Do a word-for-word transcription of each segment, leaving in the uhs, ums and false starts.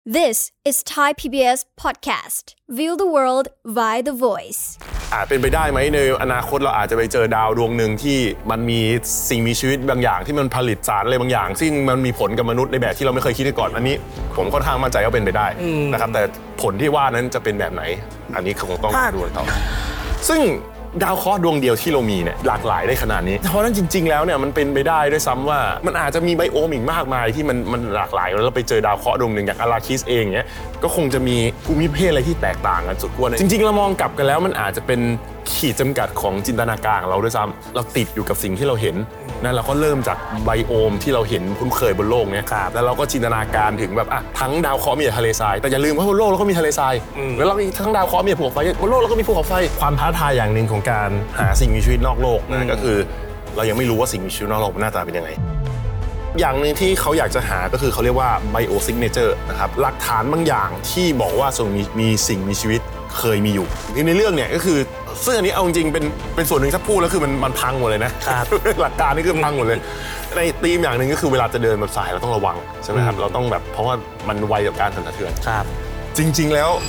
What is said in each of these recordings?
This is Thai พี บี เอส podcast. View the world via the voice. อาจเป็นไปได้ไหมในอนาคตเราอาจจะไปเจอดาวดวงหนึ่งที่มันมีสิ่งมีชีวิตบางอย่างที่มันผลิตสารอะไรบางอย่างซึ่งมันมีผลกับมนุษย์ในแบบที่เราไม่เคยคิดมาก่อนอันนี้ผมค่อนข้างมั่นใจว่าเป็นไปได้นะครับแต่ผลที่ว่านั้นจะเป็นแบบไหนอันนี้คงต้องดูต่อซึ่งดาวเคราะห์ดวงเดียวที่เรามีเนี่ยหลากหลายได้ขนาดนี้เพราะนั้นจริงๆแล้วเนี่ยมันเป็นไปได้ด้วยซ้ำว่ามันอาจจะมีไบโอมอีกมากมายที่มันมันหลากหลายแล้วเราไปเจอดาวเคราะห์ดวงหนึ่งอย่างอาราคิสเองเนี่ยก็คงจะมีภูมิประเทศอะไรที่แตกต่างกันสุดขั้วจริงๆเรามองกลับกันแล้วมันอาจจะเป็นขีดจำกัดของจินตนาการของเราด้วยซ้ำเราติดอยู่กับสิ่งที่เราเห็นนะเราก็เริ่มจากไบโอมที่เราเห็นคุ้นเคยบนโลกเนี่ยแล้วเราก็จินตนาการถึงแบบอ่ะทั้งดาวเคราะห์มีทะเลทรายแต่อย่าลืมว่าบนโลกเราก็มีทะเลทรายแล้วเราทั้งดาวเคราะห์มีภูเขาไฟบนโลกเราก็มีภูเขาไฟความท้าทายอย่างหนึ่งของการหาสิ่งมีชีวิตนอกโลกนะก็คือเรายังไม่รู้ว่าสิ่งมีชีวิตนอกโลกหน้าตาเป็นยังไงอย่างนึงที่เขาอยากจะหาก็คือเขาเรียกว่า bio signature นะครับหลักฐานบางอย่างที่บอกว่าส่งมีมีสิ่งมีชีวิตเคยมีอยู่ในเรื่องเนี่ยก็คือซึ่งอันนี้เอาจริงๆเป็นเป็นส่วนหนึ่งถ้าพูดแล้วคือมันมันพังหมดเลยนะหลักการนี่คือพังหมดเลยในธีมอย่างหนึ่งก็คือเวลาจะเดินบนสายเราต้องระวังใช่ไหมครับเราต้องแบบเพราะว่ามันไวต่อการสั่นสะเทือนครับจริงๆแล้ว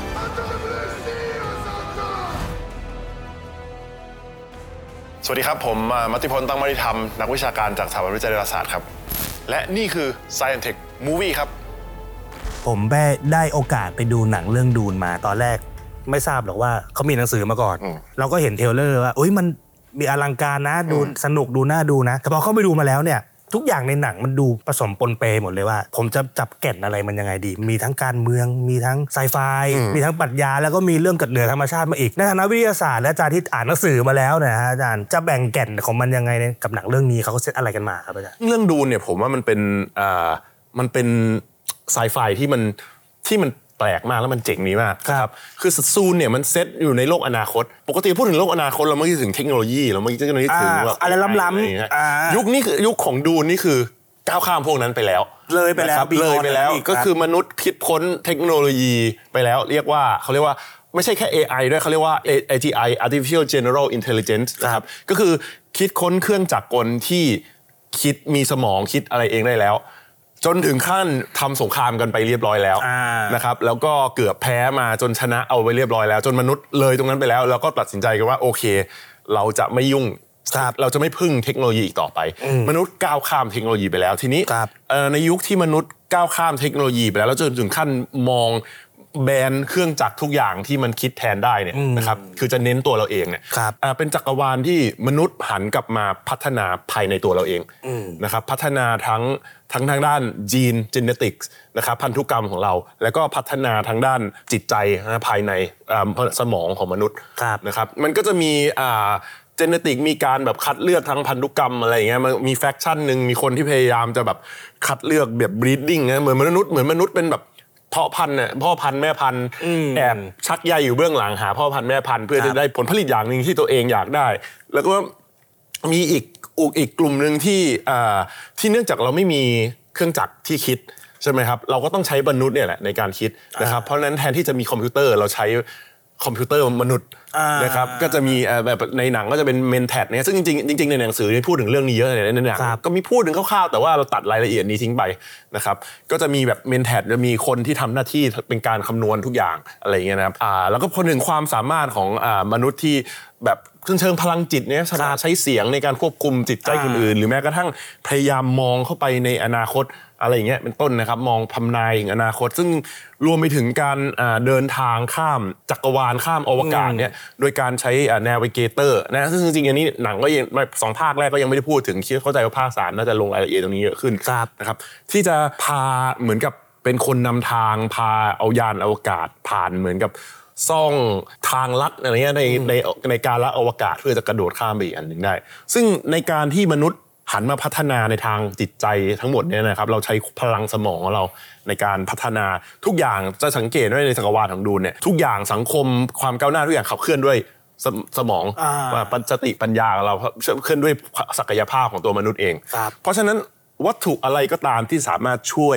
สวัสดีครับผมมัทธิพลตั้งมณิธรรมนักวิชาการจากสถาบันวิจัยดาราศาสตร์ครับและนี่คือ Science Tech Movie ครับผมได้ได้โอกาสไปดูหนังเรื่องดูนมาตอนแรกไม่ทราบหรอกว่าเขามีหนังสือมาก่อนเราก็เห็นเทรลเลอร์ว่าโอ๊ยมันมีอลังการนะดูสนุกดูน่าดูนะแต่พอเข้าไปดูมาแล้วเนี่ยทุกอย่างในหนังมันดูผสมปนเปหมดเลยว่าผมจะจับแก่นอะไรมันยังไงดีมีทั้งการเมืองมีทั้งไซไฟมีทั้งปรัชญาแล้วก็มีเรื่องเกิดเหนือธรรมชาติมาอีกในฐานะวิทยาศาสตร์และอาจารย์ที่อ่านหนังสือมาแล้วนะฮะอาจารย์จะแบ่งแก่นของมันยังไงกับหนังเรื่องนี้เขาเซตอะไรกันมาครับอาจารย์เรื่องดูนเนี่ยผมว่ามันเป็นอ่ามันเป็นไซไฟที่มันที่มันแปลกมากแล้วมันเจ๋งนี้มากครับคือซูนเนี่ยมันเซตอยู่ในโลกอนาคตปกติพูดถึงโลกอนาคตเราไม่คิดถึงเทคโนโลยีเราไม่คิดถึงแบบอะไรล้ำๆยุคนี้คือยุคของดูนนี่คือก้าวข้ามพวกนั้นไปแล้วเลยไปแล้วเลยไปแล้วก็คือมนุษย์คิดค้นเทคโนโลยีไปแล้วเรียกว่าเขาเรียกว่าไม่ใช่แค่ เอ ไอ ด้วยเขาเรียกว่า เอ จี ไอ Artificial General Intelligence นะครับก็คือคิดค้นเครื่องจักรกลที่คิดมีสมองคิดอะไรเองได้แล้วจนถึงขั้นทำสงครามกันไปเรียบร้อยแล้วนะครับแล้วก็เกือบแพ้มาจนชนะเอาไปเรียบร้อยแล้วจนมนุษย์เลยตรงนั้นไปแล้วแล้วก็ตัดสินใจกันว่าโอเคเราจะไม่ยุ่งเราจะไม่พึ่งเทคโนโลยีอีกต่อไปมนุษย์ก้าวข้ามเทคโนโลยีไปแล้วทีนี้ในยุคที่มนุษย์ก้าวข้ามเทคโนโลยีไปแล้วแล้วจนถึงขั้นมองแบนเครื่องจักรทุกอย่างที่มันคิดแทนได้เนี่ยนะครับคือจะเน้นตัวเราเองเนี่ยเป็นจักรวาลที่มนุษย์หันกลับมาพัฒนาภายในตัวเราเองนะครับพัฒนาทั้งทั้งทางด้านยีน genetics นะครับพันธุกรรมของเราแล้วก็พัฒนาทางด้านจิตใจภายในสมองของมนุษย์นะครับมันก็จะมีเจเนติกมีการแบบคัดเลือกทั้งพันธุกรรมอะไรอย่างเงี้ยมันมีแฟคชั่นนึงมีคนที่พยายามจะแบบคัดเลือกแบบ breeding นะเหมือนมนุษย์เหมือนมนุษย์เป็นแบบเพาะพันธุ์เนี่ยพ่อพันธุ์แม่พันธุ์แอบชักใยอยู่เบื้องหลังหาพ่อพันธุ์แม่พันธุ์เพื่อจะได้ผลผลิตอย่างนึงที่ตัวเองอยากได้แล้วก็มีอีกอีกกลุ่มนึงที่อ่าที่เนื่องจากเราไม่มีเครื่องจักรที่คิดใช่ไหมครับเราก็ต้องใช้มนุษย์เนี่ยแหละในการคิดนะครับเพราะฉะนั้นแทนที่จะมีคอมพิวเตอร์เราใช้คอมพิวเตอร์มนุษย์นะครับก็จะมีแบบในหนังก็จะเป็นเมนแทดเนี่ยซึ่งจริงๆจริงๆในหนังสือนี่พูดถึงเรื่องนี้เยอะเลยในหนังก็มีพูดถึงคร่าวๆแต่ว่าเราตัดรายละเอียดนี้ทิ้งไปนะครับก็จะมีแบบเมนแทดจะมีคนที่ทำหน้าที่เป็นการคำนวณทุกอย่างอะไรอย่างเงี้ยนะครับอ่าแล้วก็พอถึงความสามารถของอ่ามนุษย์ที่แบบเชิงพลังจิตเนี่ยสามารถใช้เสียงในการควบคุมจิตใจคนอื่นหรือแม้กระทั่งพยายามมองเข้าไปในอนาคตอะไรอย่างเงี้ยเป็นต้นนะครับมองทำนายถึงอนาคตซึ่งรวมไปถึงการเดินทางข้ามจักรวาลข้ามอวกาศเนี่ยโดยการใช้ navigator นะซึ่งจริงๆอันนี้หนังก็ยังสองภาคแรกก็ยังไม่ได้พูดถึงคิดเข้าใจว่าภาคสามน่าจะลงรายละเอียดตรงนี้เยอะขึ้นนะครับที่จะพาเหมือนกับเป็นคนนำทางพาเอายานอวกาศผ่านเหมือนกับซ่องทางลัดอะไรเงี้ยในในในการละอวกาศเพื่อจะกระโดดข้ามไปอีกอันหนึ่งได้ซึ่งในการที่มนุษย์หันมาพัฒนาในทางจิตใจทั้งหมดเนี่ยนะครับเราใช้พลังสมองของเราในการพัฒนาทุกอย่างจะสังเกตว่าในจักรวาลของดูนเนี่ยทุกอย่างสังคมความก้าวหน้าทุกอย่างขับเคลื่อนด้วยส, สมองว่าสติปัญญาของเราเคลื่อนด้วยศักยภาพของตัวมนุษย์เองเพราะฉะนั้นวัตถุอะไรก็ตามที่สามารถช่วย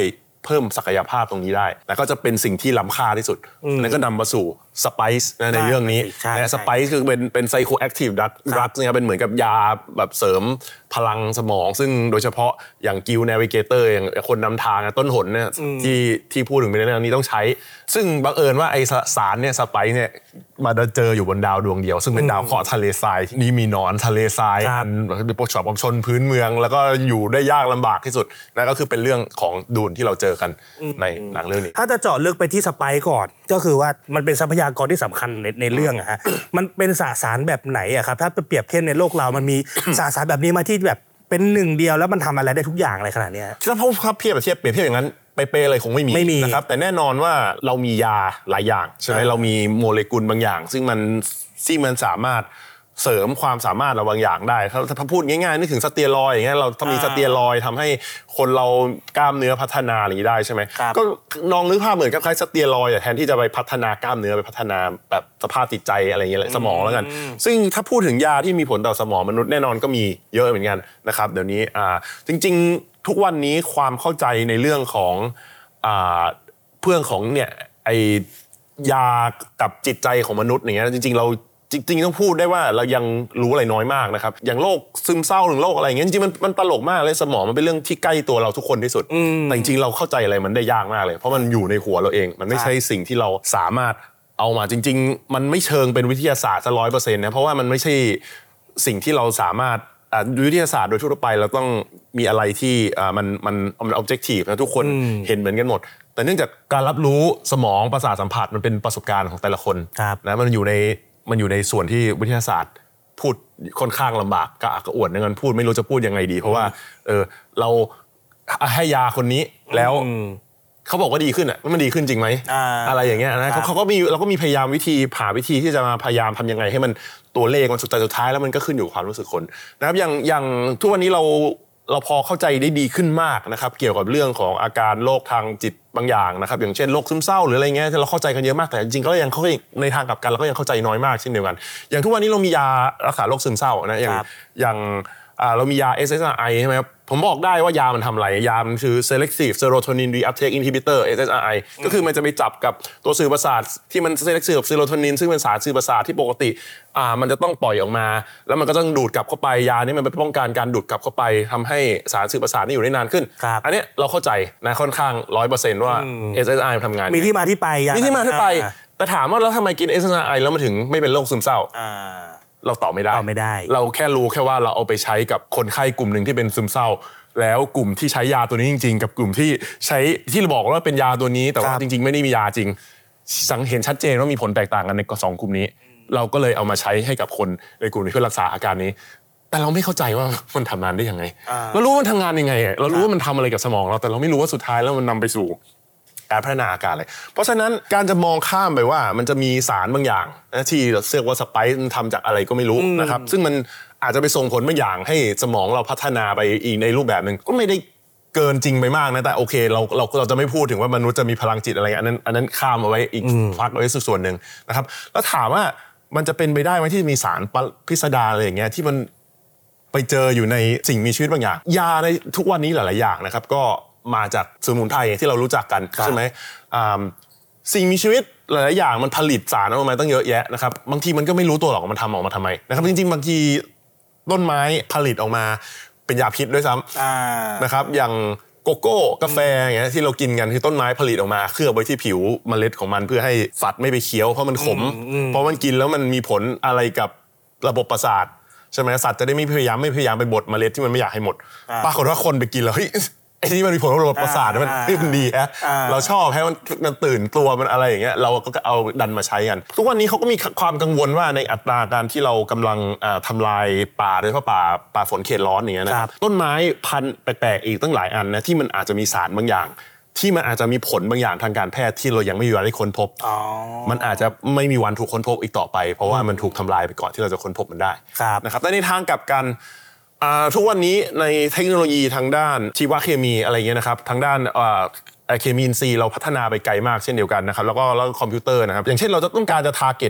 เพิ่มศักยภาพตรงนี้ได้แล้วก็จะเป็นสิ่งที่ล้ำค่าที่สุดนั่นก็นำมาสู่สไปซ์ในเรื่องนี้และสไปซ์คือเป็นเป็นไซโคแอคทีฟดรักดรักนะครับเป็นเหมือนกับยาแบบเสริมพลังสมองซึ่งโดยเฉพาะอย่างกิลนาวิเกเตอร์อย่างคนนำทางต้นหนเนี่ยที่ที่พูดถึงในเรื่องนี้ต้องใช้ซึ่งบังเอิญว่าไอสารเนี่ยสไปซ์เนี่ยมาเจออยู่บนดาวดวงเดียวซึ่งเป็นดาวเคราะห์ทะเลทรายนี่มีหนอนทะเลทรายอันเป็นพวกชนพื้นเมืองแล้วก็อยู่ได้ยากลำบากที่สุดนั่นก็คือเป็นเรื่องของดูนที่เราเจอกันในหนังเรื่องนี้ถ้าจะเจาะลึกไปที่สไปซ์ก่อนก็คือว่ามันเป็นทรัพยากรที่สำคัญในในเรื่องอะฮะ มันเป็นสสารแบบไหนอะครับถ้าเปรียบเทียบในโลกเรามันมี สสารแบบนี้มาที่แบบเป็นหนึ่งเดียวแล้วมันทำอะไรได้ทุกอย่างอะไรขนาดนี้ถ้าพูดเทียบเทียบเปรียบเทียบอย่างนั้นเป๊ะๆเลยคงไม่มีนะครับแต่แน่นอนว่าเรามียาหลายอย่างใช่ไหมเรามีโมเลกุลบางอย่างซึ่งมันที่มันสามารถเสริมความสามารถเราบางอย่างได้ถ้าถ้าพูดง่ายๆนึกถึงสเตียรอยด์อย่างเงี้ยเราถ้ามีสเตียรอยด์ทำให้คนเรากล้ามเนื้อพัฒนาอะไรอย่างนี้ได้ใช่ไหมก็ลองนึกภาพเหมือนกับคล้ายสเตียรอยด์แทนที่จะไปพัฒนากล้ามเนื้อไปพัฒนาแบบสภาพจิตใจอะไรอย่างเงี้ยสมองแล้วกันซึ่งถ้าพูดถึงยาที่มีผลต่อสมองมนุษย์แน่นอนก็มีเยอะเหมือนกันนะครับเดี๋ยวนี้อ่าจริงๆทุกวันนี้ความเข้าใจในเรื่องของอ่าเพื่องของเนี่ยไอยากับจิตใจของมนุษย์อย่างเงี้ยจริงๆเราจริงๆต้องพูดได้ว่าเรายังรู้อะไรน้อยมากนะครับอย่างโรคซึมเศร้าหรือโรคอะไรอย่างเงี้ยจริงๆมันมันตลกมากเลยสมองมันเป็นเรื่องที่ใกล้ตัวเราทุกคนที่สุดแต่จริงๆเราเข้าใจอะไรมันได้ยากมากเลยเพราะมันอยู่ในหัวเราเองมันไม่ใช่สิ่งที่เราสามารถเอามาจริงๆมันไม่เชิงเป็นวิทยาศาสตร์ซะร้อยเปอร์เซ็นต์นะเพราะว่ามันไม่ใช่สิ่งที่เราสามารถวิทยาศาสตร์โดยทั่วไปเราต้องมีอะไรที่มันมันมัน objective นะทุกคนเห็นเหมือนกันหมดแต่เนื่องจากการรับรู้สมองประสาทสัมผัสมันเป็นประสบการณ์ของแต่ละคนนะมันอยู่ในมันอยู่ในส่วนที่วิทยาศาสตร์พูดค่อนข้างลำบากกระอักกระอ่วนในการพูดไม่รู้จะพูดยังไงดีเพราะว่าเออเราให้ยาคนนี้แล้วเขาบอกว่าดีขึ้นอ่ะมันดีขึ้นจริงไหม อ, อะไรอย่างเงี้ยนะเขาเขาก็มีเราก็มีพยายามวิธีหาวิธีที่จะมาพยายามทำยังไงให้มันตัวเลขมันสุดท้ายสุดท้ายแล้วมันก็ขึ้นอยู่กับความรู้สึกคนนะครับอย่างอย่างทุกวันนี้เราเราพอเข้าใจได้ดีขึ้นมากนะครับเกี่ยวกับเรื่องของอาการโรคทางจิตบางอย่างนะครับอย่างเช่นโรคซึมเศร้าหรืออะไรเงี้ยเราเข้าใจกันเยอะมากแต่จริงๆก็ยังเข้าในทางกลับกันเราก็ยังเข้าใจน้อยมากเช่นเดียวกันอย่างทุกวันนี้เรามียารักษาโรคซึมเศร้านะอย่างอย่างเรามียา เอส เอส อาร์ ไอ ใช่ไหมครับผมบอกได้ว่ายามันทำอะไรยามันคือ selective serotonin reuptake inhibitor เอส เอส อาร์ ไอ ก็คือมันจะไปจับกับตัวสื่อประสาทที่มัน selective serotonin ซึ่งเป็นสารสื่อประสาทที่ปกติอ่ามันจะต้องปล่อยออกมาแล้วมันก็ต้องดูดกลับเข้าไปยานี้มันไปป้องกันการดูดกลับเข้าไปทำให้สารสื่อประสาทนี่อยู่ได้นานขึ้นอันนี้เราเข้าใจนะค่อนข้าง ร้อยเปอร์เซ็นต์ ว่า เอส เอส อาร์ ไอ ทำงานมีที่มาที่ไปมีที่มาที่ไปแต่ถามว่าแล้วทำไมกิน เอส เอส อาร์ ไอ แล้วมันถึงไม่เป็นโรคซึมเศร้าเราตอบไม่ได้ตอบไม่ได้เราแค่รู้แค่ว่าเราเอาไปใช้กับคนไข้กลุ่มหนึ่งที่เป็นซึมเศร้าแล้วกลุ่มที่ใช้ยาตัวนี้จริงๆกับกลุ่มที่ใช้ที่เราบอกว่าเป็นยาตัวนี้แต่ว่าจริงๆไม่ได้มียาจริงสังเห็นชัดเจนว่ามีผลแตกต่างกันในสองกลุ่มนี้เราก็เลยเอามาใช้ให้กับคนในกลุ่มนี้เพื่อรักษาอาการนี้แต่เราไม่เข้าใจว่ามันทำงานได้ยังไงเรารู้ว่ามันทำงานยังไงเรารู้ว่ามันทำอะไรกับสมองเราแต่เราไม่รู้ว่าสุดท้ายแล้วมันนำไปสู่การพัฒนาอาการเลยเพราะฉะนั้นการจะมองข้ามไปว่ามันจะมีสารบางอย่างนะที่เราเรียกว่าสไปซ์มันทำจากอะไรก็ไม่รู้นะครับซึ่งมันอาจจะไปส่งผลบางอย่างให้สมองเราพัฒนาไปอีกในรูปแบบนึงก็ไม่ได้เกินจริงไปมากนะแต่โอเคเราเราเราจะไม่พูดถึงว่ามนุษย์จะมีพลังจิตอะไรอันนั้นอันนั้นข้ามเอาไว้อีกพักไว้ส่วนหนึ่งนะครับแล้วถามว่ามันจะเป็นไปได้ไหมที่มีสารพิสดารอะไรอย่างเงี้ยที่มันไปเจออยู่ในสิ่งมีชีวิตบางอย่างยาในทุกวันนี้หลายๆอย่างนะครับก็มาจากสมุนไพรที่เรารู้จักกันใช่ไหมสิ่งมีชีวิตหลายๆอย่างมันผลิตสารออกมาตั้งเยอะแยะนะครับบางทีมันก็ไม่รู้ตัวหรอกมันทำออกมาทำไมนะครับจริงๆบางทีต้นไม้ผลิตออกมาเป็นยาพิษด้วยซ้ำนะครับอย่างโกโก้กาแฟอย่างเงี้ยที่เรากินกันคือต้นไม้ผลิตออกมาเคลือบไว้ที่ผิวเมล็ดของมันเพื่อให้สัตว์ไม่ไปเคี้ยวเพราะมันขมเพราะมันกินแล้วมันมีผลอะไรกับระบบประสาทใช่ไหมสัตว์จะได้ไม่พยายามไม่พยายามไปบดเมล็ดที่มันไม่อยากให้หมดปรากฏว่าคนไปกินแล้วเฮ้ยไอ้นี่มันมีผลกับระบบประสาทมันมันดีฮะเราชอบให้มันตื่นตัวมันอะไรอย่างเงี้ยเราก็เอาดันมาใช้กันทุกวันนี้เขาก็มีความกังวลว่าในอัตราการที่เรากำลังทำลายป่าโดยเฉพาะป่าป่าฝนเขตร้อนอย่างเงี้ยนะครับต้นไม้พันธุ์แปลกๆอีกตั้งหลายอันนะที่มันอาจจะมีสารบางอย่างที่มันอาจจะมีผลบางอย่างทางการแพทย์ที่เรายังไม่มีวันได้ค้นพบมันอาจจะไม่มีวันถูกค้นพบอีกต่อไปเพราะว่ามันถูกทำลายไปก่อนที่เราจะค้นพบมันได้นะครับแต่ในทางกลับกันทุกวันนี้ในเทคโนโลยีทางด้านชีวเคมีอะไรเงี้ยนะครับทางด้านเคมีอินทรีย์เราพัฒนาไปไกลมากเช่นเดียวกันนะครับแล้วก็แล้วคอมพิวเตอร์นะครับอย่างเช่นเราจะต้องการจะทาร์เก็ต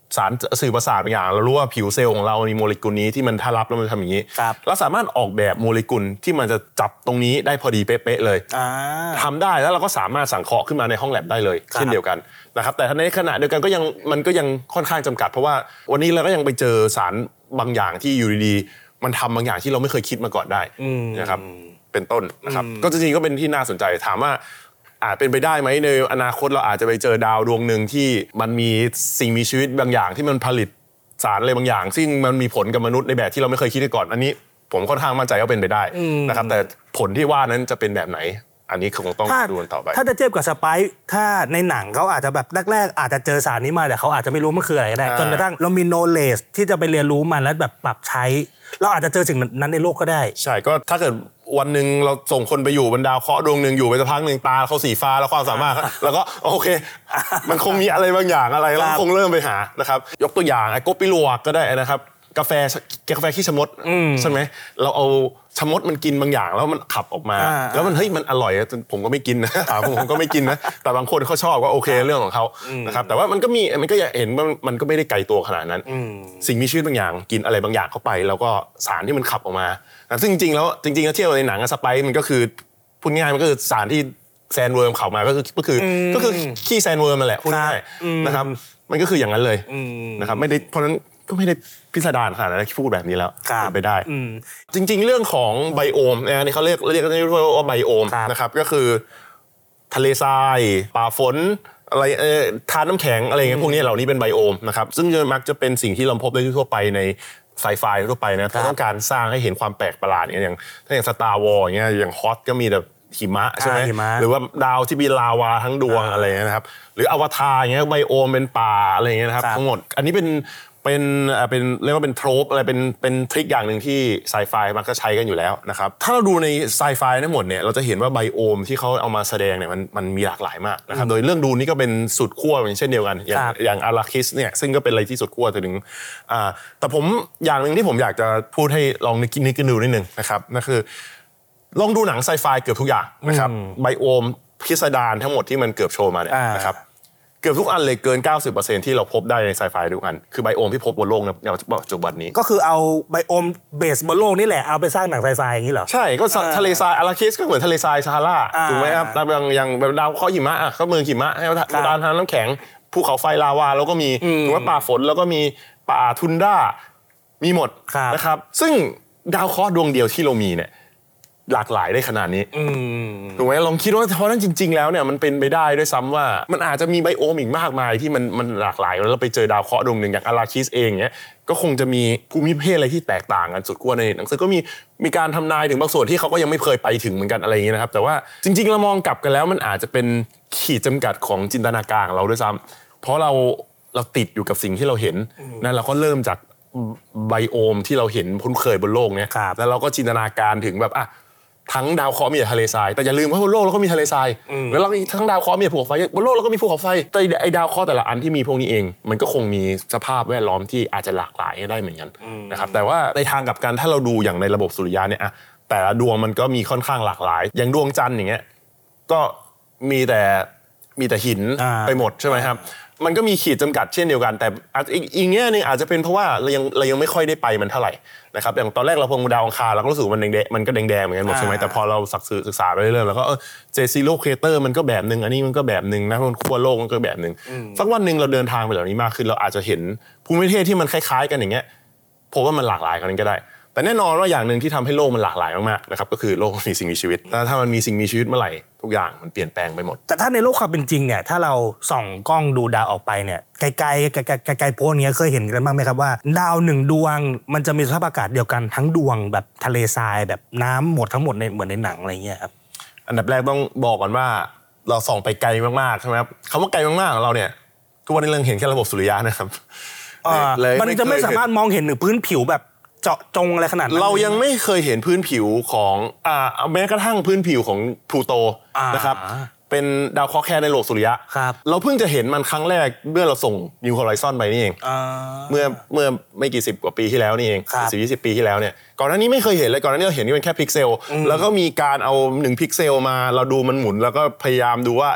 สารสื่อประสาทบางอย่างเรารู้ว่าผิวเซลล์ของเรามีโมเลกุลนี้ที่มันถ้ารับแล้วมันทำอย่างนี้เราสามารถออกแบบโมเลกุลที่มันจะจับตรงนี้ได้พอดีเป๊ะๆเลยทำได้แล้วเราก็สามารถสังเคราะห์ขึ้นมาในห้องแลบได้เลยเช่นเดียวกันนะครับแต่ในขณะเดียวกันก็ยังมันก็ยังค่อนข้างจำกัดเพราะว่าวันนี้เราก็ยังไปเจอสารบางอย่างที่อยู่ดีๆมันทำบางอย่างที่เราไม่เคยคิดมาก่อนได้นะครับเป็นต้นนะครับก็จริงๆก็เป็นที่น่าสนใจถามว่าอาจเป็นไปได้ไหมในอนาคตเราอาจจะไปเจอดาวดวงหนึ่งที่มันมีสิ่งมีชีวิตบางอย่างที่มันผลิตสารอะไรบางอย่างซึ่งมันมีผลกับมนุษย์ในแบบที่เราไม่เคยคิดมาก่อนอันนี้ผมค่อนข้างมั่นใจว่าเป็นไปได้นะครับแต่ผลที่ว่านั้นจะเป็นแบบไหนอันนี้คงต้องดูกันต่อไปถ้าจะเทียบกับสไปซ์ถ้าในหนังเขาอาจจะแบบแรกๆอาจจะเจอสารนี้มาแต่เขาอาจจะไม่รู้มันคืออะไรก็ได้จนกระทั่งเรามี knowledge ที่จะไปเรียนรู้มันแล้วแบบปรับใช้เราอาจจะเจอสิ่งนั้นในโลกก็ได้ใช่ก็ถ้าเกิดวันนึงเราส่งคนไปอยู่บนดาวเคราะห์ดวงนึงอยู่ไปสักพักนึงตาเขาสีฟ้าแล้วความสามารถแล้วก็โอเคมันคงมีอะไรบางอย่างอะไรแล้วคงเริ่มไปหานะครับยกตัวอย่างไอ้โกปิลวกก็ได้นะครับกาแฟกาแฟขี้ชะมดใช่ไหมเราเอาชะมดมันกินบางอย่างแล้วมันขับออกมาแล้วมันเฮ้ยมันอร่อยผมก็ไม่กินนะผมก็ไม่กินนะแต่บางคนเขาชอบก็โอเคเรื่องของเขานะครับแต่ว่ามันก็มีมันก็เห็นว่ามันก็ไม่ได้ไกลตัวขนาดนั้นสิ่งมีชีวิตบางอย่างกินอะไรบางอย่างเข้าไปแล้วก็สารที่มันขับออกมาซึ่งจริงๆแล้วจริงๆแล้วเที่ยวในหนังสไปซ์มันก็คือพูดง่ายๆมันก็คือสารที่แซนเวิร์มเข้ามาก็คือก็คือก็คือขี้แซนเวิร์มนั่นแหละพูดง่ายๆนะครับมันก็คืออย่างนั้นเลยนะครับไม่ได้เพราะนั้นก็ไม่ได้พิสดารขนาดนั้นที่พูดแบบนี้แล้วไปได้จริงๆเรื่องของไบโอมนะนี่เขาเรียกเรียกกันว่าไบโอมนะครับก็คือทะเลทรายป่าฝนอะไรเอ่อทานน้ำแข็งอะไรเงี้ยพวกนี้เหล่านี้เป็นไบโอมนะครับซึ่งมักจะเป็นสิ่งที่เราพบได้ทั่วไปในไซไฟทั่วไปนะต้องการสร้างให้เห็นความแปลกประหลาดอย่างถ้าอย่าง Star Wars อย่างเงี้ยอย่างฮอตก็มีแบบหิมะใช่ไหมหรือว่าดาวที่มีลาวาทั้งดวงอะไรเงี้ยนะครับหรืออวตารอย่างเงี้ยไบโอมเป็นป่าอะไรเงี้ยนะครับทั้งหมดอันนี้เป็นเป็นเป็นเรียกว่าเป็นโทรปอะไรเป็นเป็นทริคอย่างหนึ่งที่ไซไฟมักจะใช้กันอยู่แล้วนะครับถ้าเราดูในไซไฟทั้งหมดเนี่ยเราจะเห็นว่าไบโอมที่เขาเอามาแสดงเนี่ยมันมันมีหลากหลายมากนะครับโดยเรื่องดูนี่ก็เป็นสุดขั้วเช่นเดียวกันอย่างอย่างอาราคิสเนี่ยซึ่งก็เป็นอะไรที่สุดขั้วถึงอ่าแต่ผมอย่างนึงที่ผมอยากจะพูดให้ลองนึกนึกกันดูนิดนึงนะครับนั่นคือลองดูหนังไซไฟเกือบทุกอย่างนะครับไบโอมพิสดารทั้งหมดที่มันเกือบโชว์มาเนี่ยนะครับเกือบทุกอันเลยเกิน เก้าสิบเปอร์เซ็นต์ ที่เราพบได้ในไซไฟทุกอันคือไบโอมที่พบบนโลกในปัจจุบันนี้ก็คือเอาไบโอมเบสบนโลกนี่แหละเอาไปสร้างหนังไซไฟอย่างนี้เหรอใช่ก็ทะเลทรายอาราคิสก็เหมือนทะเลทรายซาฮาราถูกไหมครับอย่างอย่างดาวเคราะห์หิมะอ่ะก็เมืองหิมะให้ดาวทานน้ำแข็งภูเขาไฟลาวาแล้วก็มีถูกไหมป่าฝนแล้วก็มีป่าทุนด้ามีหมดนะครับซึ่งดาวเคราะห์ดวงเดียวที่เรามีเนี่ยหลากหลายได้ขนาดนี้ถูกไหมลองคิดว่าเพราะนั้นจริงๆแล้วเนี่ยมันเป็นไปได้ด้วยซ้ำว่ามันอาจจะมีไบโอมอีกมากมายที่มันมันหลากหลายแล้วเราไปเจอดาวเคราะห์ดวงหนึ่งอย่างอาราคิสเองเนี่ยก็คงจะมีภูมิประเทศอะไรที่แตกต่างกันสุดขั้วในหนังสือก็มีมีการทำนายถึงบางส่วนที่เขาก็ยังไม่เคยไปถึงเหมือนกันอะไรอย่างนี้นะครับแต่ว่าจริงๆเรามองกลับกันแล้วมันอาจจะเป็นขีดจำกัดของจินตนาการของเราด้วยซ้ำเพราะเราเราติดอยู่กับสิ่งที่เราเห็นนั่นเราก็เริ่มจากไบโอมที่เราเห็นคุ้นเคยบนโลกเนี่ยแล้วเราก็จินตนาการถึงแบบอ่ะทั้งดาวเคราะห์มีแต่ทะเลทรายแต่อย่าลืมว่าบนโลกเราก็มีทะเลทรายแล้วเราทั้งดาวเคราะห์มีภูเขาไฟบนโลกเราก็มีภูเขาไฟแต่ไอ้ดาวเคราะห์แต่ละอันที่มีพวกนี้เองมันก็คงมีสภาพแวดล้อมที่อาจจะหลากหลายได้เหมือนกันนะครับแต่ว่าในทางกลับกันถ้าเราดูอย่างในระบบสุริยะเนี่ยอะแต่ละดวงมันก็มีค่อนข้างหลากหลายอย่างดวงจันทร์อย่างเงี้ยก็มีแต่มีแต่หินไปหมดใช่ไหมครับมันก็มีขีดจำกัดเช่นเดียวกันแต่อีกอีกแง่นึงอาจจะเป็นเพราะว่าเรายังเรายังไม่ค่อยได้ไปมันเท่าไหร่นะครับอย่างตอนแรกเราพงดาวอังคารเราก็รู้สึกมันแดงๆมันก็แดงๆเหมือนกันหมดใช่ไหมแต่พอเราศึกษาไปเรื่อยๆแล้วก็เออเจซีโร่เคเตอร์มันก็แบบนึงอันนี้มันก็แบบนึงนะมันขั้วโลกมันก็แบบนึงสักวันนึงเราเดินทางไปเหล่านี้มากขึ้นเราอาจจะเห็นภูมิประเทศที่มันคล้ายๆกันอย่างเงี้ยผมว่ามันหลากหลายกันก็ได้แต่แน่นอนว่าอย่างนึงที่ทำให้โลกมันหลากหลายมากๆนะครับก็คือโลกมีสิ่งมีชีวิตถ้าถ้ามันมีสิ่งมีชีวิตเมื่อไหร่ทุกอย่างมันเปลี่ยนแปลงไปหมดแต่ถ้าในโลกความเป็นจริงเนี่ยถ้าเราส่องกล้องดูดาวออกไปเนี่ยไกลๆไกลๆโพ้นเงี้ยเคยเห็นกันบ้างไหมครับว่าดาวหนึ่งดวงมันจะมีสภาพอากาศเดียวกันทั้งดวงแบบทะเลทรายแบบน้ำหมดทั้งหมดในเหมือนในหนังอะไรเงี้ยครับอันดับแรกต้องบอกก่อนว่าเราส่องไปไกลมากๆใช่ไหมครับคำว่าไกลมากๆของเราเนี่ยทุกวันนี้เราเห็นแค่ระบบสุริยะนะครับมันจะไม่สามารถมองเห็นหรือพื้นผิวแบบเจาะจงอะไรขนาดนั้นเรายังไม่เคยเห็นพื้นผิวของอ่าแม้กระทั่งพื้นผิวของพลูโตนะครับเป็นดาวเคราะห์แค่ในโลกสุริยะเราเพิ่งจะเห็นมันครั้งแรกเมื่อเราส่ง New Horizon ไปนี่เองเมื่อเมื่อไม่กี่สิบกว่าปีที่แล้วนี่เองสิบ ยี่สิบปีที่แล้วเนี่ยก่อนหน้านี้ไม่เคยเห็นเลยก่อนหน้านี้เราเห็นนี่เป็นแค่พิกเซลแล้วก็มีการเอาหนึ่งพิกเซลมาเราดูมันหมุนแล้วก็พยายามดูว่าเอ๊ะ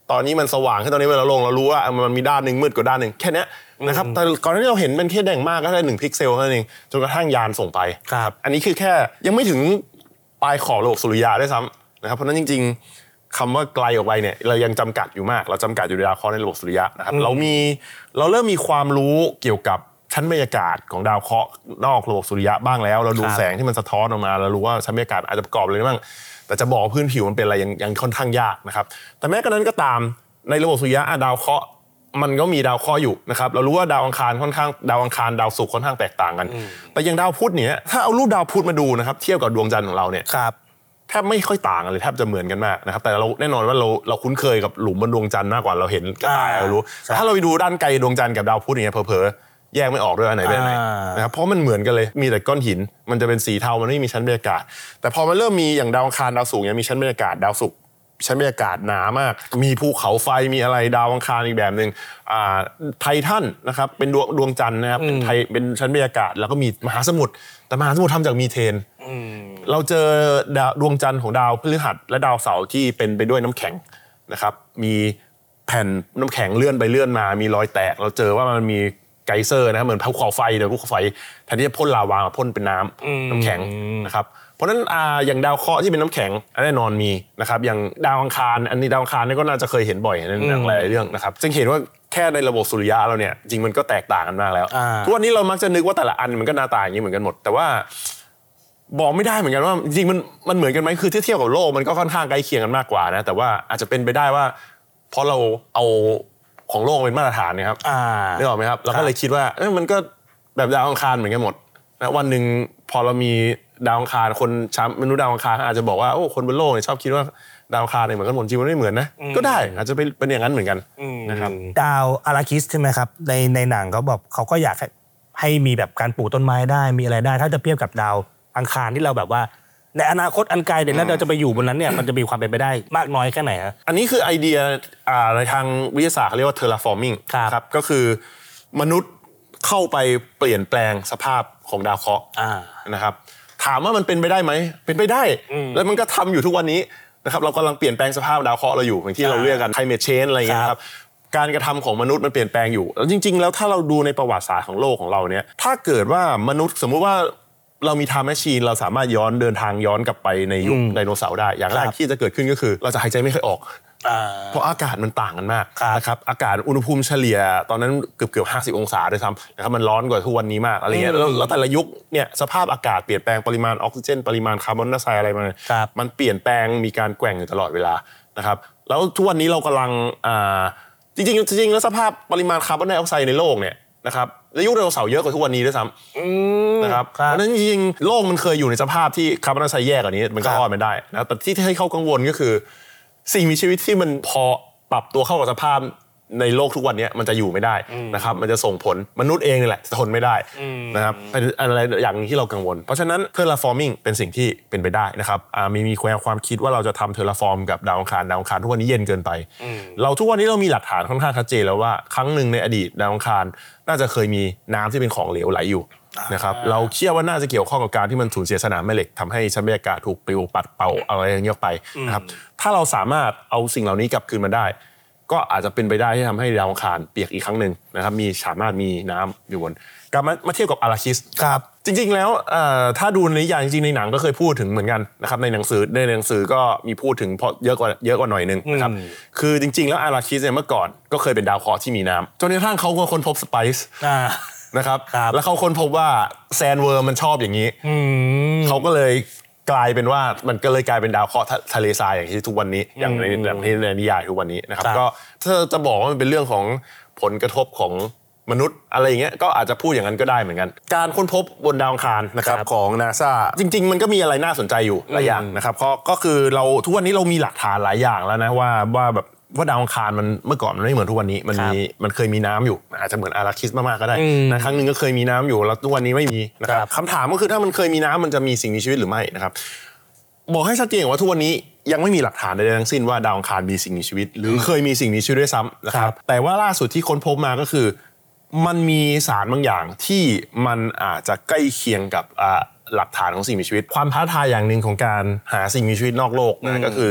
ตอนนี้มันสว่างขึ้นตอนนี้เวลาลงเรารู้ว่ามันมีด้านนึงมืดกว่าด้านนึงแค่นี้นะครับแต่ก่อนหน้านี้เราเห็นเป็นแค่แดงมากก็แค่หนึ่งพิกเซลเท่านั้นเองจนกระทั่งยานส่งไปอันนี้คือแค่ยังไม่ถึงปลายขอบระบบสุริยะด้วยซ้ำนะครับเพราะนั้นจริงๆคำว่าไกลออกไปเนี่ยเรายังจำกัดอยู่มากเราจำกัดอยู่ในดาวเคราะห์ในระบบสุริยะนะครับเรามีเราเริ่มมีความรู้เกี่ยวกับชั้นบรรยากาศของดาวเคราะห์นอกระบบสุริยะบ้างแล้วเราดูแสงที่มันสะท้อนออกมาเรารู้ว่าชั้นบรรยากาศอาจจะประกอบอะไรบ้างแต่จะบอกพื้นผิวมันเป็นอะไรยังยังค่อนข้างยากนะครับแต่แม้กระนั้นก็ตามในระบบสุริยะดาวเคราะห์มันก็มีดาวเคราะห์อยู่นะครับเรารู้ว่าดาวอังคารค่อนข้างดาวอังคารดาวศุกร์ค่อนข้างแตกต่างกันแต่อย่างดาวพุธเนี่ยถ้าเอารูปดาวพุธมาดูนะครับเทียบกับดวงจันทร์ของเราเนี่ยแทบไม่ค่อยต่างกันเลยแทบจะเหมือนกันมากนะครับแต่เราแน่นอนว่าเราเราคุ้นเคยกับหลุมบนดวงจันทร์มากกว่าเราเห็นกระต่ายเรารู้ถ้าเราไปดูด้านไกลดวงจันทร์กับดาวพุธอย่างเงี้ยเผลอๆแยกไม่ออกด้วยอันไหนเป็นไหนนะครับเพราะมันเหมือนกันเลยมีแต่ก้อนหินมันจะเป็นสีเทามันไม่มีชั้นบรรยากาศแต่พอมันเริ่มมีอย่างดาวอังคารดาวศุกร์เนี่ยมีชั้นบรรยากาศดาวศุกร์ชั้นบรรยากาศหนามากมีภูเขาไฟมีอะไรดาวอังคารอีกแบบนึงอ่าไททันนะครับเป็นดวงดวงจันทร์นะครับเป็นไทเป็นชั้นบรรยากาศแล้วก็มีมหาสมุทรแต่มหาสมุทรทำจากมีเทนเราเจอดวงจันทร์ของดาวพฤหัสและดาวเสาร์ที่เป็นไปด้วยน้ำแข็งนะครับมีแผ่นน้ำแข็งเลื่อนไปเลื่อนมามีรอยแตกเราเจอว่ามันมีไกเซอร์นะครับเหมือนภูเขาไฟเดี๋ยวภูเขาไฟแทนที่จะพ่นลาวาพ่นเป็นน้ำน้ำแข็งนะครับเพราะฉะนั้นอ่าอย่างดาวเคราะห์ที่เป็นน้ำแข็งแน่นอนมีนะครับอย่างดาวอังคารอันนี้ดาวอังคารนี่ก็น่าจะเคยเห็นบ่อยในหนังหลายเรื่องนะครับจึงเห็นว่าแค่ในระบบสุริยะเราเนี่ยจริงมันก็แตกต่างกันมากแล้วทุกวันนี้เรามักจะนึกว่าแต่ละอันมันก็หน้าตาอย่างนี้เหมือนกันหมดแต่ว่าบอกไม่ได้เหมือนกันว่าจริงมันมันเหมือนกันไหมคือเทียบกับโลกมันก็ค่อนข้างใกล้เคียงกันมากกว่านะแต่ว่าอาจจะเป็นไปได้ว่าเพราะเราเอาของโลกเป็นมาตรฐานนะครับนึกออกไหมครับเราก็เลยคิดว่าเอ้ยมันก็แบบดาวอังคารเหมือนกันหมดนะวันนึงพอเรามีดาวอังคารคนชาวมนุษย์ดาวอังคารอาจจะบอกว่าโอ้คนบนโลกเนี่ยชอบคิดว่าดาวอังคารเนี่ยเหมือนกันหมดจริงมันไม่เหมือนนะก็ได้อาจจะเป็นอย่างนั้นเหมือนกันนะครับดาวอาราคิสใช่ไหมครับในในหนังเขาบอกเขาก็อยากให้มีแบบการปลูกต้นไม้ได้มีอะไรได้ถ้าจะเทียบกับดาวอังคารที่เราแบบว่าในอนาคตอันไกลเดี๋ยวเราจะไปอยู่บนนั้นเนี่ยมันจะมีความเป็นไปได้มากน้อยแค่ไหนฮะอันนี้คือไอเดียในทางวิทยาศาสตร์เขาเรียกว่า terraforming ครับก็คือมนุษย์เข้าไปเปลี่ยนแปลงสภาพของดาวเคราะห์นะครับถามว่ามันเป็นไปได้ไหมเป็นไปได้แล้วมันก็ทำอยู่ทุกวันนี้นะครับเรากำลังเปลี่ยนแปลงสภาพดาวเคราะห์เราอยู่อย่างที่เราเรียกกัน climate change อะไรอย่างเงี้ยครับการกระทำของมนุษย์มันเปลี่ยนแปลงอยู่แล้วจริงๆแล้วถ้าเราดูในประวัติศาสตร์ของโลกของเราเนี่ยถ้าเกิดว่ามนุษย์สมมุติว่าเรามี time machine เราสามารถย้อนเดินทางย้อนกลับไปในยุคไดโนเสาร์ได้อย่างแรกที่จะเกิดขึ้นก็คือเราจะหายใจไม่ค่อยออกเพราะอากาศมันต่างกันมากนะครับอากาศอุณหภูมิเฉลี่ยตอนนั้นเกือบเกือบห้าสิบองศาด้วยซ้ำนะครับมันร้อนกว่าทุกวันนี้มากอะไรเงี้ยแล้วแต่ละยุคเนี่ยสภาพอากาศเปลี่ยนแปลงปริมาณออกซิเจนปริมาณคาร์บอนไดออกไซด์อะไรมันมันเปลี่ยนแปลงมีการแกว่งอยู่ตลอดเวลานะครับแล้วทุกวันนี้เรากำลังจริงๆจริงๆแล้วสภาพปริมาณคาร์บอนไดออกไซด์ในโลกเนี่ยนะครับและยุคไดโนเสาร์เยอะกว่าทุกวันนี้ด้วยซ้ำนะครับเพราะฉะนั้นจริงๆโลกมันเคยอยู่ในสภาพที่คาร์บอนไดออกไซด์แย่กว่านี้มันก็รอดไม่ได้นะแต่ที่ให้เขากังวลก็คือสิ่งมีชีวิตที่มันพอปรับตัวเข้ากับสภาพในโลกทุกวันนี้มันจะอยู่ไม่ได้นะครับมันจะส่งผลมนุษย์เองนี่แหละทนไม่ได้นะครับเป็นอะไรอย่างนึงที่เรากังวลเพราะฉะนั้น terraforming เป็นสิ่งที่เป็นไปได้นะครับมีมีความคิดว่าเราจะทำ terraform กับดาวอังคารดาวอังคารทุกวันนี้เย็นเกินไปเราทุกวันนี้เรามีหลักฐานค่อนข้างชัดเจนแล้วว่าครั้งหนึ่งในอดีตดาวอังคารน่าจะเคยมีน้ำที่เป็นของเหลวไหลอยู่นะครับเราเชื่อว่าน่าจะเกี่ยวข้องกับการที่มันสูญเสียสนามแม่เหล็กทำให้ชั้นบรรยากาศถูกปลิวปัดเป่าอะไรอย่างเงี้ยไปนะครับถ้าเราสามารถเอาสิ่งเหล่านี้กลับคืนมาได้ก็อาจจะเป็นไปได้ที่ทำให้ดาวอังคารเปียกอีกครั้งหนึ่งนะครับมีสามารถมีน้ำอยู่บนกลับมามาเทียบกับอาราคิสครับจริงๆแล้วถ้าดูในนิยายจริงๆในหนังก็เคยพูดถึงเหมือนกันนะครับในหนังสือในหนังสือก็มีพูดถึงเพราะเยอะกว่าเยอะกว่าหน่อยนึงนะครับคือจริงๆแล้วอาราคิสเนี่ยเมื่อก่อนก็เคยเป็นดาวเคราะห์ที่มีน้ำจนกระทั่งเขาค้นพบสไปซ์นะครับแล้วเขาค้นพบว่าแซนเวิร์มมันชอบอย่างนี้เขาก็เลยกลายเป็นว่ามันก็เลยกลายเป็นดาวเคราะห์ทะเลทรายอย่างที่ทุกวันนี้อย่างในอย่างที่ในนิยายทุกวันนี้นะครับก็ถ้าจะบอกว่ามันเป็นเรื่องของผลกระทบของมนุษย์อะไรอย่างเงี้ยก็อาจจะพูดอย่างนั้นก็ได้เหมือนกันการค้นพบบนดาวอังคารนะครับของ NASA จริงๆมันก็มีอะไรน่าสนใจอยู่หลายอย่างนะครับเพราะก็คือเราทุกวันนี้เรามีหลักฐานหลายอย่างแล้วนะว่าว่าแบบว่าดาวอังคารมันเมื่อก่อนมันไม่เหมือนทุกวันนี้มันมีมันเคยมีน้ำอยู่อาจจะเหมือนอาราคิสมากๆก็ได้นะครั้งนึงก็เคยมีน้ำอยู่แล้วทุกวันนี้ไม่มีนะครับคำถามก็คือถ้ามันเคยมีน้ำมันจะมีสิ่งมีชีวิตหรือไม่นะครับบอกให้ชัดเจนว่าทุกวันนี้ยังไม่มีหลักฐานใดๆทั้งสิ้นว่าดาวอังคารมีสิ่งมีชีวิตหรือเคยมีสิ่งมีชีวิตด้วยซ้ำนะครับแต่ว่าล่าสุดที่ค้นพบมาก็คือมันมีสารบางอย่างที่มันอาจจะใกล้เคียงกับหลักฐานของสิ่งมีชีวิตความท้าทายอย่างนึงของการหาสิ่งมีชีวิตนอกโลกนะก็คือ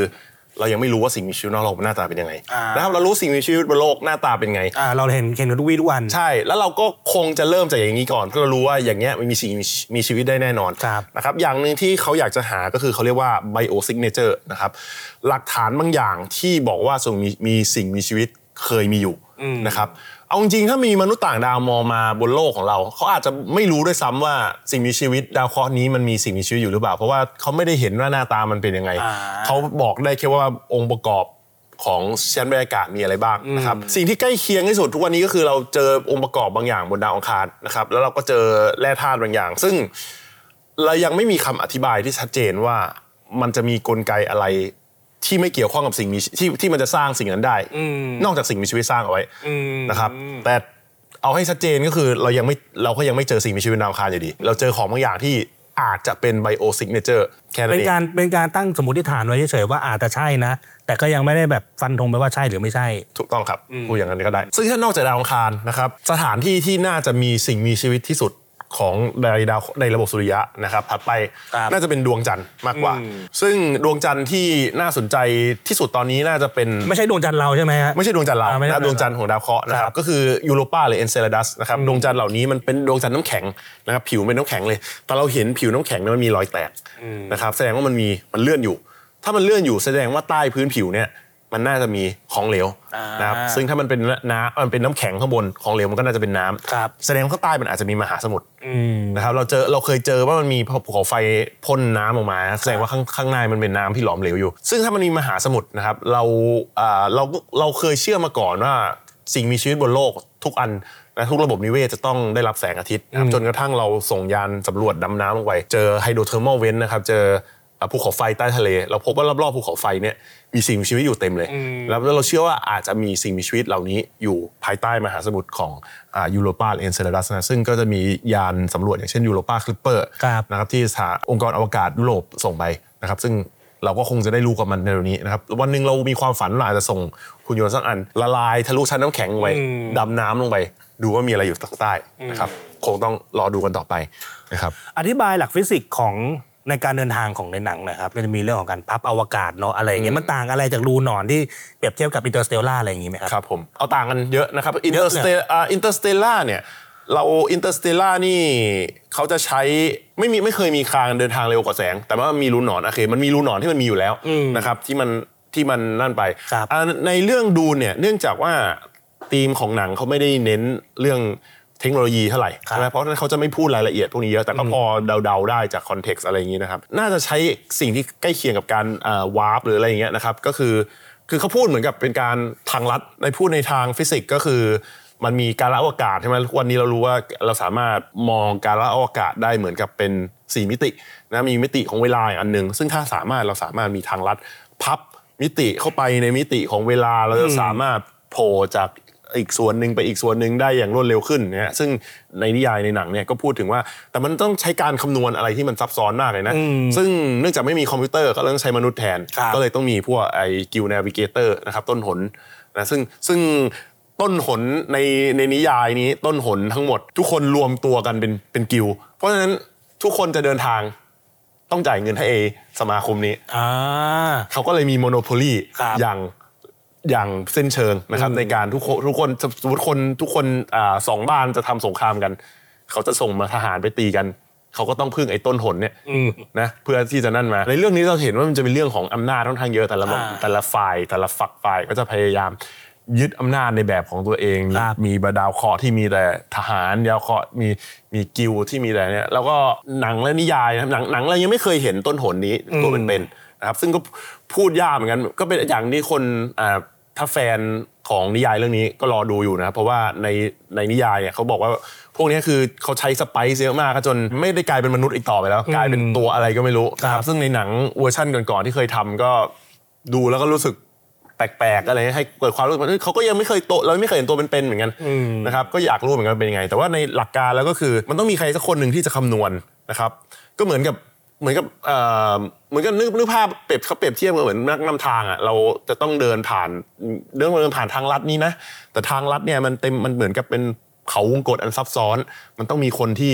เรายังไม่รู้ว่าสิ่งมีชีวิตนอกโลกหน้าตาเป็นยังไงนะครับเรารู้สิ่งมีชีวิตบนโลกหน้าตาเป็นไงเราเห็นเห็นทุกวี่ทุกวันใช่แล้วเราก็คงจะเริ่มจากอย่างนี้ก่อนเพราะเรารู้ว่าอย่างเงี้ยมันมีสิ่งมีชีวิตได้แน่นอนนะครับอย่างนึงที่เขาอยากจะหาก็คือเขาเรียกว่า bio signature นะครับหลักฐานบางอย่างที่บอกว่าส่งมีมีสิ่งมีชีวิตเคยมีอยู่นะครับเอาจริงๆถ้ามีมนุษย์ต่างดาวมองมาบนโลกของเราเขาอาจจะไม่รู้ด้วยซ้ำว่าสิ่งมีชีวิตดาวเคราะห์นี้มันมีสิ่งมีชีวิตอยู่หรือเปล่าเพราะว่าเขาไม่ได้เห็นว่าหน้าตามันเป็นยังไงเขาบอกได้แค่ว่าองค์ประกอบของชั้นบรรยากาศมีอะไรบ้างนะครับสิ่งที่ใกล้เคียงที่สุดทุกวันนี้ก็คือเราเจอองค์ประกอบบางอย่างบนดาวอังคารนะครับแล้วเราก็เจอแร่ธาตุบางอย่างซึ่งเรายังไม่มีคำอธิบายที่ชัดเจนว่ามันจะมีกลไกอะไรที่ไม่เกี่ยวข้องกับสิ่งมีที่ที่มันจะสร้างสิ่งนั้นได้นอกจากสิ่งมีชีวิตสร้างเอาไว้นะครับแต่เอาให้ชัดเจนก็คือเรายังไม่เราก็ยังไม่เจอสิ่งมีชีวิตดาวอังคารอยู่ดีเราเจอของบางอย่างที่อาจจะเป็นไบโอซิกเนเจอร์แค่นั้นเองเป็นการเป็นการตั้งสมมติฐานไว้เฉยๆว่าอาจจะใช่นะแต่ก็ยังไม่ได้แบบฟันธงไปว่าใช่หรือไม่ใช่ถูกต้องครับพูดอย่างนั้นก็ได้ซึ่งถ้านอกจากดาวอังคารนะครับสถานที่ที่น่าจะมีสิ่งมีชีวิตที่สุดของในดาวในระบบสุริยะนะครับถัดไปน่าจะเป็นดวงจันทร์มากกว่าซึ่งดวงจันทร์ที่น่าสนใจที่สุดตอนนี้น่าจะเป็นไม่ใช่ดวงจันทร์เราใช่ไหมฮะไม่ใช่ดวงจันทร์เรานะดวงจันทร์ของดาวเคราะห์นะครับก็คือยูโรปาหรือเอนเซลาดัสนะครับดวงจันทร์เหล่านี้มันเป็นดวงจันทร์น้ำแข็งนะครับผิวเป็นน้ำแข็งเลยแต่เราเห็นผิวน้ำแข็งมันมีรอยแตกนะครับแสดงว่ามันมีมันเลื่อนอยู่ถ้ามันเลื่อนอยู่แสดงว่าใต้พื้นผิวเนี่ยมันน่าจะมีของเหลวนะครับซึ่งถ้ามันเป็นน้ำมันเป็นน้ำแข็งข้างบนของเหลวมันก็น่าจะเป็นน้ำแสดงว่าข้างใต้มันอาจจะมีมหาสมุทรนะครับเราเจอเราเคยเจอว่ามันมีภูเขาไฟพ่นน้ำออกมาแสดงว่าข้างข้างในมันเป็นน้ำที่หลอมเหลวอยู่ซึ่งถ้ามันมีมหาสมุทรนะครับเราเราเราเคยเชื่อมาก่อนว่าสิ่งมีชีวิตบนโลกทุกอันและทุกระบบนิเวศจะต้องได้รับแสงอาทิตย์จนกระทั่งเราส่งยานสำรวจดำน้ำลงไปเจอไฮโดรเทอร์มัลเวนต์นะครับเจอภูเขาไฟใต้ทะเลเราพบว่ารอบๆภูเขาไฟเนี่ยมีสิ่งมีชีวิตอยู่เต็มเลยแล้วเราเชื่อว่าอาจจะมีสิ่งมีชีวิตเหล่านี้อยู่ภายใต้มหาสมุทรของยูโรปาเอนเซลาดัสนะซึ่งก็จะมียานสำรวจอย่างเช่นยูโรปาคลิปเปอร์นะครับที่สถานองค์กรอวกาศยุโรปส่งไปนะครับซึ่งเราก็คงจะได้รู้กับมันในวันนี้นะครับวันนึงเรามีความฝันเราอาจจะส่งหุ่นยนต์สักอันละลายทะลุชั้นน้ำแข็งลงไปดำน้ำลงไปดูว่ามีอะไรอยู่ใต้นะครับคงต้องรอดูกันต่อไปนะครับอธิบายหลักฟิสิกส์ของในการเดินทางของในหนังนะครับก็จะมีเรื่องของการพับอวกาศเนาะอะไรอย่างเงี้ยมันต่างอะไรจากรูหนอนที่เปรียบเทียบกับอินเตอร์สเตลล่าอะไรอย่างงี้ไหมครับครับผมเอาต่างกันเยอะนะครับอินเตอร์สเตลอ่าอินเตอร์สเตลล่าเนี่ยเราอินเตอร์สเตลล่านี่เขาจะใช้ไม่มีไม่เคยมีคานเดินทางเร็วกว่าแสงแต่ว่ามีรูหนอนโอเคมันมีรูหนอนที่มันมีอยู่แล้วนะครับที่มันที่มันนั่นไปในเรื่องดูเนี่ยเนื่องจากว่าธีมของหนังเขาไม่ได้เน้นเรื่องเทคโนโลยีเท่าไหร่ใช่ไหมเพราะฉะนั้นเขาจะไม่พูดรายละเอียดพวกนี้เยอะแต่ก็พอเดาๆได้จากคอนเท็กซ์อะไรอย่างนี้นะครับน่าจะใช้สิ่งที่ใกล้เคียงกับการวาร์ปหรืออะไรอย่างเงี้ยนะครับก็คือคือเขาพูดเหมือนกับเป็นการทางลัดในพูดในทางฟิสิกส์ก็คือมันมีการละอวกาศใช่ไหมวันนี้เรารู้ว่าเราสามารถมองการละอวกาศได้เหมือนกับเป็นสี่มิตินะมีมิติของเวลาอันนึงซึ่งถ้าสามารถเราสามารถมีทางลัดพับมิติเข้าไปในมิติของเวลาเราจะสามารถโผล่จากอีกส่วนหนึ่งไปอีกส่วนหนึ่งได้อย่างรวดเร็วขึ้นเนี่ยซึ่งในนิยายในหนังเนี่ยก็พูดถึงว่าแต่มันต้องใช้การคำนวณอะไรที่มันซับซ้อนมากเลยนะซึ่งเนื่องจากไม่มีคอมพิวเตอร์ก็ต้องใช้มนุษย์แทนก็เลยต้องมีพวกไอ้กิลนาวิเกเตอร์นะครับต้นหนนะซึ่งซึ่งต้นหนในในนิยายนี้ต้นหนทั้งหมดทุกคนรวมตัวกันเป็นเป็นกิลเพราะฉะนั้นทุกคนจะเดินทางต้องจ่ายเงินให้เอสมาคมนี้เขาก็เลยมีโมโนโพลีอย่างอย่างเส้นเชิงนะครับในการทุกคนทุกคนสมมติคนทุกคนอ่าสองบ้านจะทำสงครามกันเขาจะส่งมาทหารไปตีกันเขาก็ต้องพึ่งไอ้ต้นหนเนี่ยนะเพื่อที่จะนั่นมาในเรื่องนี้เราเห็นว่ามันจะเป็นเรื่องของอำนาจค่อนข้างเยอะแต่ละแต่ละฝ่ายแต่ละฝักฝ่ายก็จะพยายามยึดอำนาจในแบบของตัวเองมีบดาวเคราะห์ที่มีแต่ทหารดาวเคราะห์มีมีกิลที่มีแต่เนี่ยแล้วก็หนังและนิยายหนังหนังเรายังไม่เคยเห็นต้นหนนี้ตัวเป็นๆนะครับซึ่งก็พูดยากเหมือนกันก็เป็นอย่างที่คนอ่าถ้าแฟนของนิยายเรื่องนี้ก็รอดูอยู่นะครับเพราะว่าในในนิยายเนี่ยเขาบอกว่าพวกนี้คือเขาใช้สไปซ์เยอะมากจนไม่ได้กลายเป็นมนุษย์อีกต่อไปแล้วกลายเป็นตัวอะไรก็ไม่รู้นะครับซึ่งในหนังเวอร์ชั่นก่อนๆที่เคยทำก็ดูแล้วก็รู้สึกแปลกๆอะไรให้เกิดความรู้สึกว่าเขาก็ยังไม่เคยโตเราไม่เคยเห็นตัวเป็นๆเหมือนกันนะครับก็อยากรู้เหมือนกันเป็นยังไงแต่ว่าในหลักการแล้วก็คือมันต้องมีใครสักคนหนึ่งที่จะคำนวณนะครับก็เหมือนกับเหมือนกับเอ่อเหมือนกับนึกนึกภาพเปรียบเขาเปรียบเทียบเหมือนนักนำทางอ่ะเราจะต้องเดินผ่านเดินเดินผ่านทางลัดนี้นะแต่ทางลัดเนี่ยมันเต็มมันเหมือนกับเป็นเขาวงกตอันซับซ้อนมันต้องมีคนที่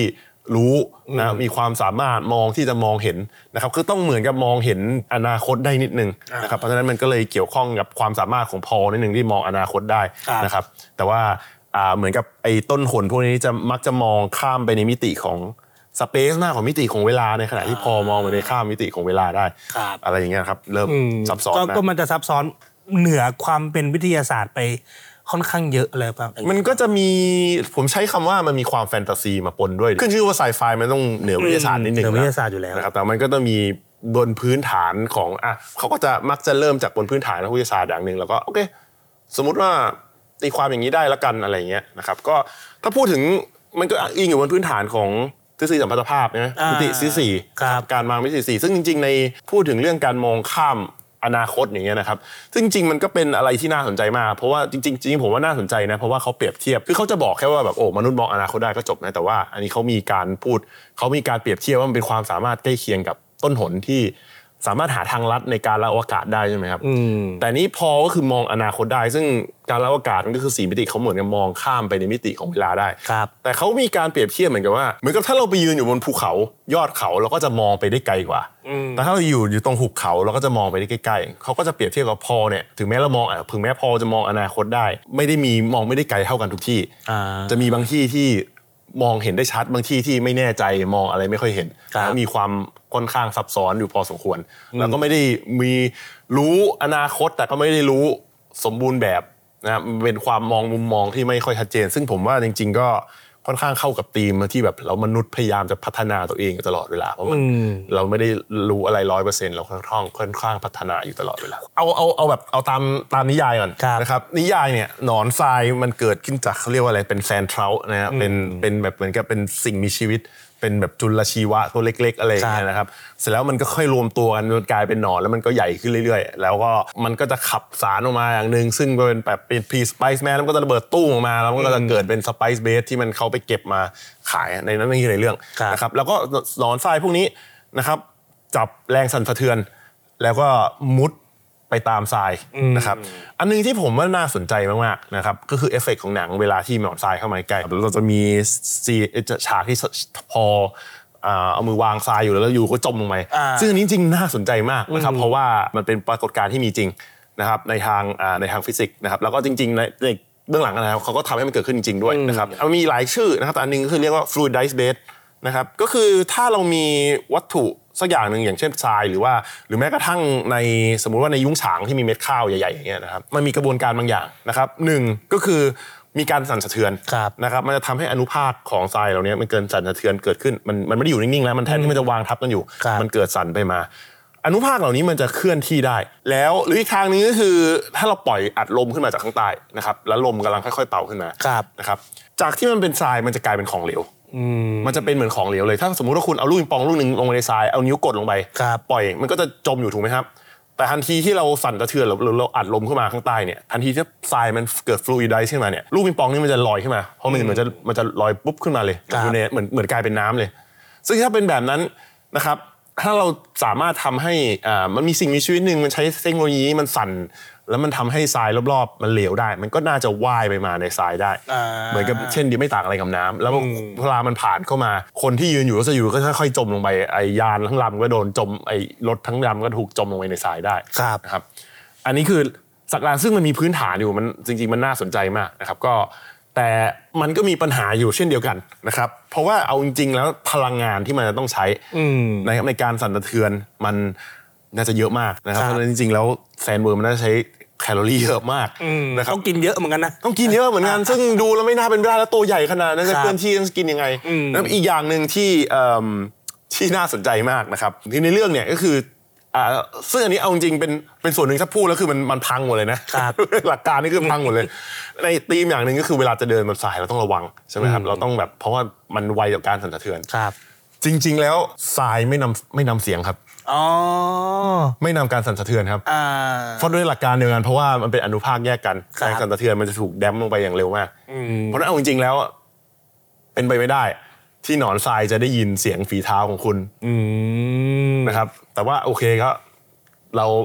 รู้นะมีความสามารถมองที่จะมองเห็นนะครับคือต้องเหมือนกับมองเห็นอนาคตได้นิดนึงนะครับเพราะฉะนั้นมันก็เลยเกี่ยวข้องกับความสามารถของพอลนิดนึงที่มองอนาคตได้นะครับแต่ว่าเหมือนกับไอ้ต้นหนพวกนี้จะมักจะมองข้ามไปในมิติของสเปซมากกว่ามิติของเวลาในขณะที่พอมองไปในข้ามมิติของเวลาได้อะไรอย่างเงี้ยครับเริ่มซับซ้อนนะก็มันจะซับซ้อนเหนือความเป็นวิทยาศาสตร์ไปค่อนข้างเยอะเลยครับมันก็จะมีผมใช้คำว่ามันมีความแฟนตาซีมาปนด้วยขึ้นชื่อว่าไซไฟมันต้องเหนือวิทยาศาสตร์นิดนึงเหนือวิทยาศาสตร์อยู่แล้วนะครับแต่มันก็ต้องมีบนพื้นฐานของอ่ะเขาก็จะมักจะเริ่มจากบนพื้นฐานของวิทยาศาสตร์อย่างนึงแล้วก็โอเคสมมุติว่าตีความอย่างนี้ได้แล้วกันอะไรเงี้ยนะครับก็ถ้าพูดถึงมันก็อิงอยู่บนพื้นฐานของทฤษฎีสัมพัทธภาพนะมิติที่สี่การมองมิติสี่ซึ่งจริงๆในพูดถึงเรื่องการมองข้ามอนาคตอย่างเงี้ยนะครับซึ่งจริงๆมันก็เป็นอะไรที่น่าสนใจมากเพราะว่าจริงๆจริงๆผมว่าน่าสนใจนะเพราะว่าเขาเปรียบเทียบคือเขาจะบอกแค่ว่าแบบโอ้มนุษย์มองอนาคตได้ก็จบนะแต่ว่าอันนี้เขามีการพูดเขามีการเปรียบเทียบว่ามันเป็นความสามารถใกล้เคียงกับต้นหนที่สามารถหาทางลัดในการละอากาศได้ใช่ไหมครับแต่นี้พอก็คือมองอนาคตได้ซึ่งการละอากาศมันก็คือสี่มิติเขาเหมือนกับมองข้ามไปในมิติของเวลาได้แต่เขามีการเปรียบเทียบเหมือนกับว่าเหมือนกับถ้าเราไปยืนอยู่บนภูเขายอดเขาเราก็จะมองไปได้ไกลกว่าแต่ถ้าเราอยู่อยู่ตรงหุบเขาเราก็จะมองไปได้ใกล้ๆเขาก็จะเปรียบเทียบกับพอเนี่ยถึงแม้เรามองอ่ะถึงแม้พอจะมองอนาคตได้ไม่ได้มีมองไม่ได้ไกลเท่ากันทุกที่จะมีบางที่ที่มองเห็นได้ชัดบางที่ที่ไม่แน่ใจมองอะไรไม่ค่อยเห็นมีความค่อนข้างซับซ้อนอยู่พอสมควรแล้วก็ไม่ได้มีรู้อนาคตแต่ก็ไม่ได้รู้สมบูรณ์แบบนะเป็นความมองมุมมองที่ไม่ค่อยชัดเจนซึ่งผมว่าจริงๆก็ค่อนข้างเข้ากับธีมที่แบบเรามนุษย์พยายามจะพัฒนาตัวเองตลอดเวลาเพราะมันเราไม่ได้รู้อะไร ร้อยเปอร์เซ็นต์ เราค่อนข้างค่อนข้างพัฒนาอยู่ตลอดเวลาเอาเอาเอาแบบเอาตามตามนิยายก่อนนะครับนิยายเนี่ยหนอนทรายมันเกิดขึ้นจากเขาเรียกว่าอะไรเป็นแซนทรัลนะฮะเป็นเป็นแบบเหมือนกับเป็นสิ่งมีชีวิตเป็นแบบจุลชีวะตัวเล็กๆอะไรอย่างเงี้ยนะครับเสร็จแล้วมันก็ค่อยรวมตัวกันจนกลายเป็นหนอนแล้วมันก็ใหญ่ขึ้นเรื่อยๆแล้วก็มันก็จะขับสารออกมาอย่างนึงซึ่งเป็นแบบเป็นพรีสไปซ์แมนมันก็จะระเบิดตู้ออกมาแล้วมันก็จะเกิดเป็นสไปซ์เบสที่มันเขาไปเก็บมาขายในนั้นนี่ในเรื่องนะครับแล้วก็หนอนทรายพวกนี้นะครับจับแรงสั่นสะเทือนแล้วก็มุดไปตามทรายนะครับอันนึงที่ผมว่าน่าสนใจมากๆนะครับก็คือเอฟเฟกต์ของหนังเวลาที่หนอนทรายเข้ามาใกล้เราจะมีซีฉากที่พอเอามือวางทรายอยู่แล้วอยู่ก็จมลงไปซึ่งอันนี้จริงน่าสนใจมากนะครับเพราะว่ามันเป็นปรากฏการณ์ที่มีจริงนะครับในทางในทางฟิสิกส์นะครับแล้วก็จริงๆในในเบื้องหลังนะครับเขาก็ทำให้มันเกิดขึ้นจริงๆด้วยนะครับมันมีหลายชื่อนะครับแต่อันนึงก็คือเรียกว่า fluidized bed นะครับก็คือถ้าเรามีวัตถุสักอย่างหนึ่งอย่างเช่นทรายหรือว่าหรือแม้กระทั่งในสมมุติว่าในยุ้งฉางที่มีเม็ดข้าวใหญ่ๆอย่างเงี้ยนะครับมันมีกระบวนการบางอย่างนะครับหนึ่งก็คือมีการสั่นสะเทือนนะครับมันจะทำให้อนุภาคของทรายเหล่านี้มันเกิดสั่นสะเทือนเกิดขึ้นมันมันไม่ได้อยู่นิ่งๆแล้วมันแทนที่มันจะวางทับกันอยู่มันเกิดสั่นไปมาอนุภาคเหล่านี้มันจะเคลื่อนที่ได้แล้วหรืออีกทางนึงก็คือถ้าเราปล่อยอัดลมขึ้นมาจากข้างใต้นะครับแล้วลมกำลังค่อยๆเป่าขึ้นมานะครับจากที่มันเป็นทรายมันจะกลายเป็นของเหลวมันจะเป็นเหมือนของเหลวเลยถ้าสมมุติว่าคุณเอาลูกปิงปองลูกนึงลงในทรายเอานิ้วกดลงไปปล่อยมันก็จะจมอยู่ถูกไหมครับแต่ทันทีที่เราสั่นสะเทือนหรือเราอัดลมขึ้นมาข้างใต้เนี่ยทันทีที่ทรายมันเกิดฟลูอิดไดซ์ขึ้นมาเนี่ยลูกปิงปองนี่มันจะลอยขึ้นมาเพราะมันเหมือนจะมันจะลอยปุ๊บขึ้นมาเลยอยู่ในเหมือนเหมือนกลายเป็นน้ำเลยซึ่งถ้าเป็นแบบนั้นนะครับถ้าเราสามารถทำให้อ่ามันมีสิ่งมีชีวิตนึงมันใช้เทคโนโลยีมันสั่นแล้วมันทำให้ทรายรอบๆมันเหลวได้มันก็น่าจะว่ายไปมาในทรายได้เหมือนกับเช่นเดียวไม่ต่างอะไรกับน้ำแล้วเวลามันผ่านเข้ามาคนที่ยืนอยู่ก็จะอยู่ก็ค่อยๆจมลงไปไอ้ยานทั้งลำก็โดนจมไอ้รถทั้งลำก็ถูกจมลงไปในทรายได้นะครับอันนี้คือสักการซึ่งมันมีพื้นฐานอยู่มันจริงๆมันน่าสนใจมากนะครับก็แต่มันก็มีปัญหาอยู่เช่นเดียวกันนะครับเพราะว่าเอาจริงๆแล้วพลังงานที่มันจะต้องใช้นะครับในการสั่นสะเทือนมันน่าจะเยอะมากนะครับเพราะฉะนั้นจริงๆแล้วแซนเวิร์มมันน่าจะใช้แคลอรี่เยอะมากนะครับต้องกินเยอะเหมือนกันนะต้องกินเยอะเหมือนกันซึ่งดูแล้วไม่น่าเป็นไปได้แล้วตัวใหญ่ขนาดนั้นจะเคลื่อนที่จะกินยังไงแล้วอีกอย่างนึงที่ที่น่าสนใจมากนะครับที่ในเรื่องเนี่ยก็คือซึ่งอันนี้เอาจริงเป็นเป็นส่วนหนึ่งถ้าพูดแล้วคือมันมันพังหมดเลยนะหลักการนี่คือพังหมดเลยในธีมอย่างนึงก็คือเวลาจะเดินบนทรายเราต้องระวังใช่ไหมครับเราต้องแบบเพราะว่ามันไวต่อการสั่นสะเทือนจริงๆแล้วทรายไม่นำไม่นำเสียงครับอ๋อไม่นำการสั่นสะเทือนครับเพราะด้วยหลักการเดียวกันเพราะว่ามันเป็นอนุภาคแยกกันแรงสั่นสะเทือนมันจะถูกแดมลงไปอย่างเร็วมากเพราะนั้นเอาจริงๆแล้วเป็นไปไม่ได้ที่หนอนทรายจะได้ยินเสียงฝีเท้าของคุณนะครับแต่ว่าโอเคก็เรา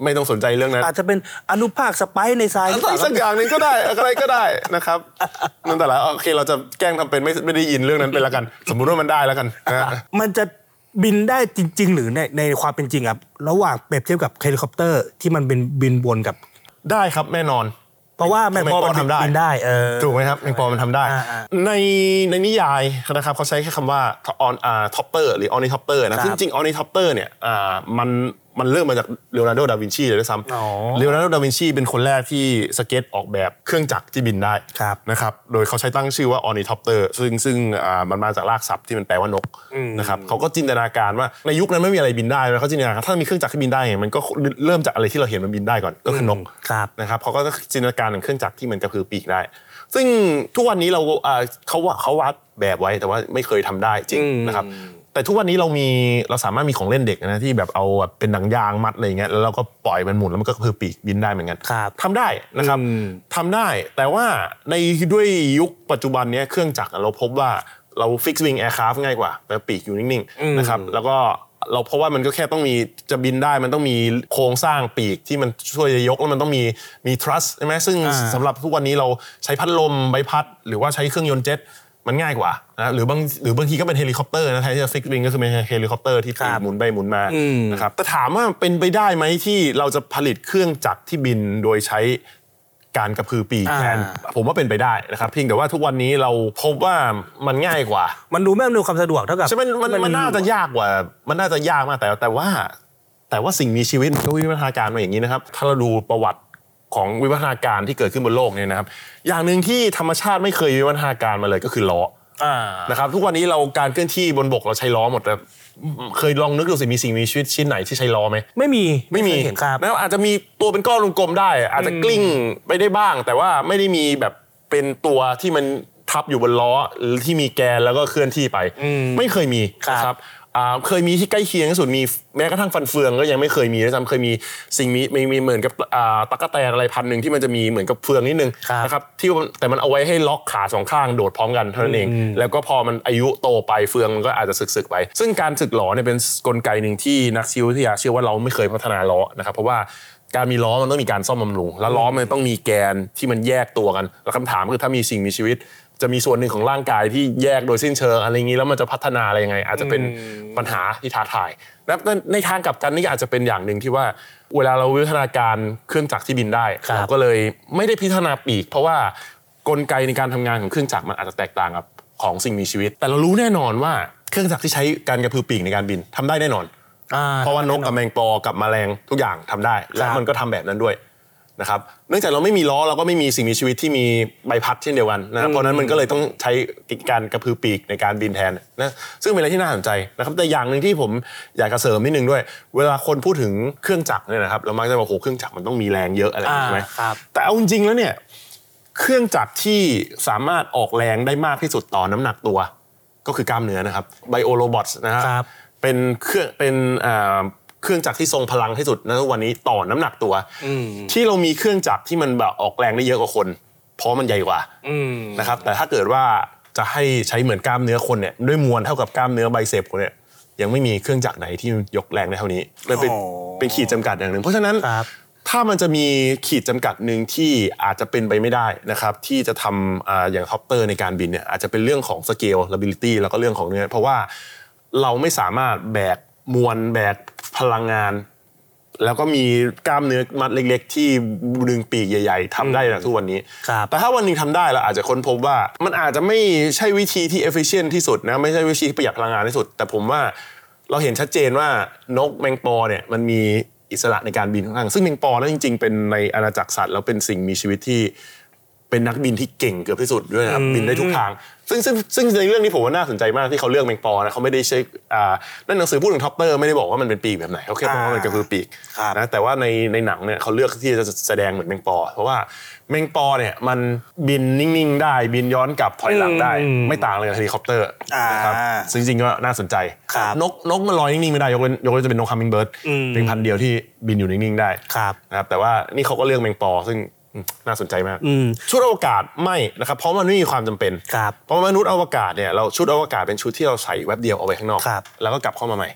ไม่ต้องสนใจเรื่องนั้นอาจจะเป็นอนุภาคสไปซ์ในทรายอะไรสักอย่างนึงก็ได้อะไรก็ได้นะครับนั่นแต่ละโอเคเราจะแกล้งทำเป็นไม่ไม่ได้ยินเรื่องนั้นไปแล้วกันสมมุติว่ามันได้แล้วกันนะมันจะบินได้จริงๆหรือในในความเป็นจริงครับระหว่างเปรียบเทียบกับเฮลิคอปเตอร์ที่มันบินบินวนกับได้ครับแน่นอนเพราะว่าแมงปอมันทำได้ได้ถูกไหมครับแมงปอมันทำได้ในในนิยายนะครับเขาใช้แค่คำว่า on อ่า topper หรือ ornithopter นะซึ่งจริง ornithopter เนี่ยอ่ามันมันเริ่มมาจากเลโอนาร์โด ดาวินชีเลยด้วยซ้ำเลโอนาร์โด ดาวินชีเป็นคนแรกที่สเก็ตออกแบบเครื่องจักรที่บินได้นะครับโดยเขาใช้ตั้งชื่อว่า ornithopter ซึ่งซึ่งอ่ามันมาจากรากศัพท์ที่มันแปลว่านกนะครับเขาก็จินตนาการว่าในยุคนั้นไม่มีอะไรบินได้เขาจินตนาการถ้ามีเครื่องจักรที่บินได้มันก็เริ่มจากอะไรที่เราเห็นมันบินได้ก่อนก็คือนกนะครับเขาก็จินตนาการถึงเครื่องจักรที่มันกระพือปีกได้ซึ่งทุกวันนี้เราอ่าเขาว่าเขาวาดแบบไว้แต่ว่าไม่เคยทำได้จริงนะครับแต่ทุกวันนี้เรามีเราสามารถมีของเล่นเด็กนะที่แบบเอาเป็นหนังยางมัดอะไรอย่างเงี้ยแล้วเราก็ปล่อยมันหมุนแล้วมันก็กระพือปีกบินได้เหมือนกันทำได้นะครับทำได้แต่ว่าในด้วยยุคปัจจุบันนี้เครื่องจักรเราพบว่าเรา fix wing aircraft ง่ายกว่าแบบปีกอยู่นิ่งๆนะครับแล้วก็เราเพราะว่ามันก็แค่ต้องมีจะบินได้มันต้องมีโครงสร้างปีกที่มันช่วยยกแล้วมันต้องมีมี thrust ใช่ไหมซึ่งสำหรับทุกวันนี้เราใช้พัดลมใบพัดหรือว่าใช้เครื่องยนต์เจ็ตมันง่ายกว่านะหรือบางหรือบางทีก็เป็นเฮลิคอปเตอร์นะแทนที่จะฟิกวิงก็คือเป็นเฮลิคอปเตอร์ที่หมุนไปหมุนมานะครับแต่ถามว่าเป็นไปได้ไหมที่เราจะผลิตเครื่องจักรที่บินโดยใช้การกระพือปีกแทนผมว่าเป็นไปได้นะครับเพียงแต่ว่าทุกวันนี้เราพบว่ามันง่ายกว่ามันดูไม่อำนวยความสะดวกเท่ากับใช่มันมันมันน่าจะยากกว่ามันน่าจะยากมากแต่แต่ว่าแต่ว่าสิ่งมีชีวิตก็วิวัฒนาการมาอย่างนี้นะครับถ้าเราดูประวัติของวิวัฒนาการที่เกิดขึ้นบนโลกเนี่ยนะครับอย่างหนึ่งที่ธรรมชาติไม่เคยวิวัฒนาการมาเลยก็คือล้อนะครับทุกวันนี้เราการเคลื่อนที่บนบกเราใช้ล้อหมดแต่เคยลองนึกดูสิมีสิ่งมีชีวิตชิ้นไหนที่ใช้ล้อไหมไม่มีไม่มีเห็นครับแล้วอาจจะมีตัวเป็นก้อนกลมๆได้อาจจะกลิ้งไปได้บ้างแต่ว่าไม่ได้มีแบบเป็นตัวที่มันทับอยู่บนล้อหรือที่มีแกนแล้วก็เคลื่อนที่ไปไม่เคยมีนะครับเคยมีที่ใกล้เคียงที่สุดมีแม้กระทั่งฟันเฟืองก็ยังไม่เคยมีด้วยซ้ำเคยมีสิ่งมีมีมีเหมือนกับตั๊กแตนอะไรพันหนึ่งที่มันจะมีเหมือนกับเฟืองนิดนึงนะครับที่แต่มันเอาไว้ให้ล็อกขาสองข้างโดดพร้อมกันเท่านั้นเองแล้วก็พอมันอายุโตไปเฟืองมันก็อาจจะสึกๆไปซึ่งการสึกหลอเนี่ยเป็นกลไกหนึ่งที่นักชีววิทยาเชื่อว่าเราไม่เคยพัฒนาล้อนะครับเพราะว่าการมีล้อมันต้องมีการซ่อมบำรุงแล้วล้อมันต้องมีแกนที่มันแยกตัวกันแล้วคำถามคือถ้ามีสิ่งมีชีวิตจะมีส่วนหนึ่งของร่างกายที่แยกโดยสิ้นเชิงอะไรอย่างนี้แล้วมันจะพัฒนาอะไรยังไงอาจจะเป็นปัญหาที่ท้าทายและในทางกลับกันนี่อาจจะเป็นอย่างหนึ่งที่ว่าเวลาเราวิวัฒนาการเครื่องจักรที่บินได้เราก็เลยไม่ได้พัฒนาปีกเพราะว่ากลไกในการทำงานของเครื่องจักรมันอาจจะแตกต่างกับของสิ่งมีชีวิตแต่เรารู้แน่นอนว่าเครื่องจักรที่ใช้การกระพือปีกในการบินทำได้แน่นอนเพราะว่านกกับแมงปอกับแมลงทุกอย่างทำได้และมันก็ทำแบบนั้นด้วยนะครับเนื่องจากเราไม่มีล้อเราก็ไม่มีสิ่งมีชีวิตที่มีใบพัดเช่นเดียวกันนะเพราะนั้นมันก็เลยต้องใช้การกระพือปีกในการบินแทนนะซึ่งเป็นอะไรที่น่าสนใจนะครับแต่อย่างนึงที่ผมอยากจะเสริมนิดนึงด้วยเวลาคนพูดถึงเครื่องจักรเนี่ยนะครับเรามักจะบอกโหเครื่องจักรมันต้องมีแรงเยอะอะไรใช่ไหมแต่เอาจริงๆแล้วเนี่ยเครื่องจักรที่สามารถออกแรงได้มากที่สุดต่อน้ำหนักตัวก็คือกล้ามเนื้อนะครับไบโอโรบอทนะครับเป็นเครื่องเป็นอ่าเครื่องจักรที่ทรงพลังที่สุดในวันนี้ต่อน้ำหนักตัวที่เรามีเครื่องจักรที่มันแบบออกแรงได้เยอะกว่าคนเพราะมันใหญ่กว่านะครับแต่ถ้าเกิดว่าจะให้ใช้เหมือนกล้ามเนื้อคนเนี่ยด้วยมวลเท่ากับกล้ามเนื้อไบเซปคนเนี่ยยังไม่มีเครื่องจักรไหนที่ยกแรงได้เท่านี้เลยเป็นเป็นขีดจำกัดอย่างหนึ่งเพราะฉะนั้นถ้ามันจะมีขีดจำกัดหนึ่งที่อาจจะเป็นไปไม่ได้นะครับที่จะทำอ่าอย่างคอปเตอร์ในการบินเนี่ยอาจจะเป็นเรื่องของ scalability แล้วก็เรื่องของเนื้อเพราะว่าเราไม่สามารถแบกมวลแบกพลังงานแล้วก็มีกล้ามเนื้อมัดเล็กๆที่ดึงปีกใหญ่ๆทำได้ในทุกวันนี้แต่ถ้าวันนึงทำได้เราอาจจะค้นพบว่ามันอาจจะไม่ใช่วิธีที่ efficient ที่สุดนะไม่ใช่วิธีที่ประหยัดพลังงานที่สุดแต่ผมว่าเราเห็นชัดเจนว่านกแมงปอเนี่ยมันมีอิสระในการบินค่อนข้างซึ่งแมงปอนั้นจริงๆเป็นในอาณาจักรสัตว์แล้วเป็นสิ่งมีชีวิตที่เป็นนักบินที่เก่งเกือบที่สุดด้วยนะครับบินได้ทุกทางซึ่งซึ่งซึ่งในเรื่องนี้ผมว่าน่าสนใจมากที่เขาเลือกแมงปอนะเขาไม่ได้ใช้อ่านั่นหนังสือพูดถึงท็อปเปอร์ไม่ได้บอกว่ามันเป็นปีกแบบไหนเขาแค่บอกว่ามันก็คือปีกนะแต่ว่าในในหนังเนี่ยเขาเลือกที่จะแสดงเหมือนแมงปอเพราะว่าแมงปอเนี่ยมันบินนิ่งๆได้บินย้อนกลับถอยหลังได้ไม่ต่างเลยกับเฮลิคอปเตอร์นะครับซึ่งจริงๆก็น่าสนใจนกนกมันลอยนิ่งๆไม่ได้ยกเว้นยกเว้นจะเป็นนกฮัมมิงเบิร์ดเป็นพันธุ์เดียวที่บินอยู่นิ่งๆได้นะครับแต่ว่านี่เขาก็เลือกแมงปอซึ่งน่าสนใจมากชุดอวกาศไม่นะครับเพราะมันไม่มีความจำเป็นเพราะมนุษย์อวกาศเนี่ยเราชุดอวกาศเป็นชุดที่เราใส่แวบเดียวเอาไว้ข้างนอกแล้วก็กลับเข้ามาใหม่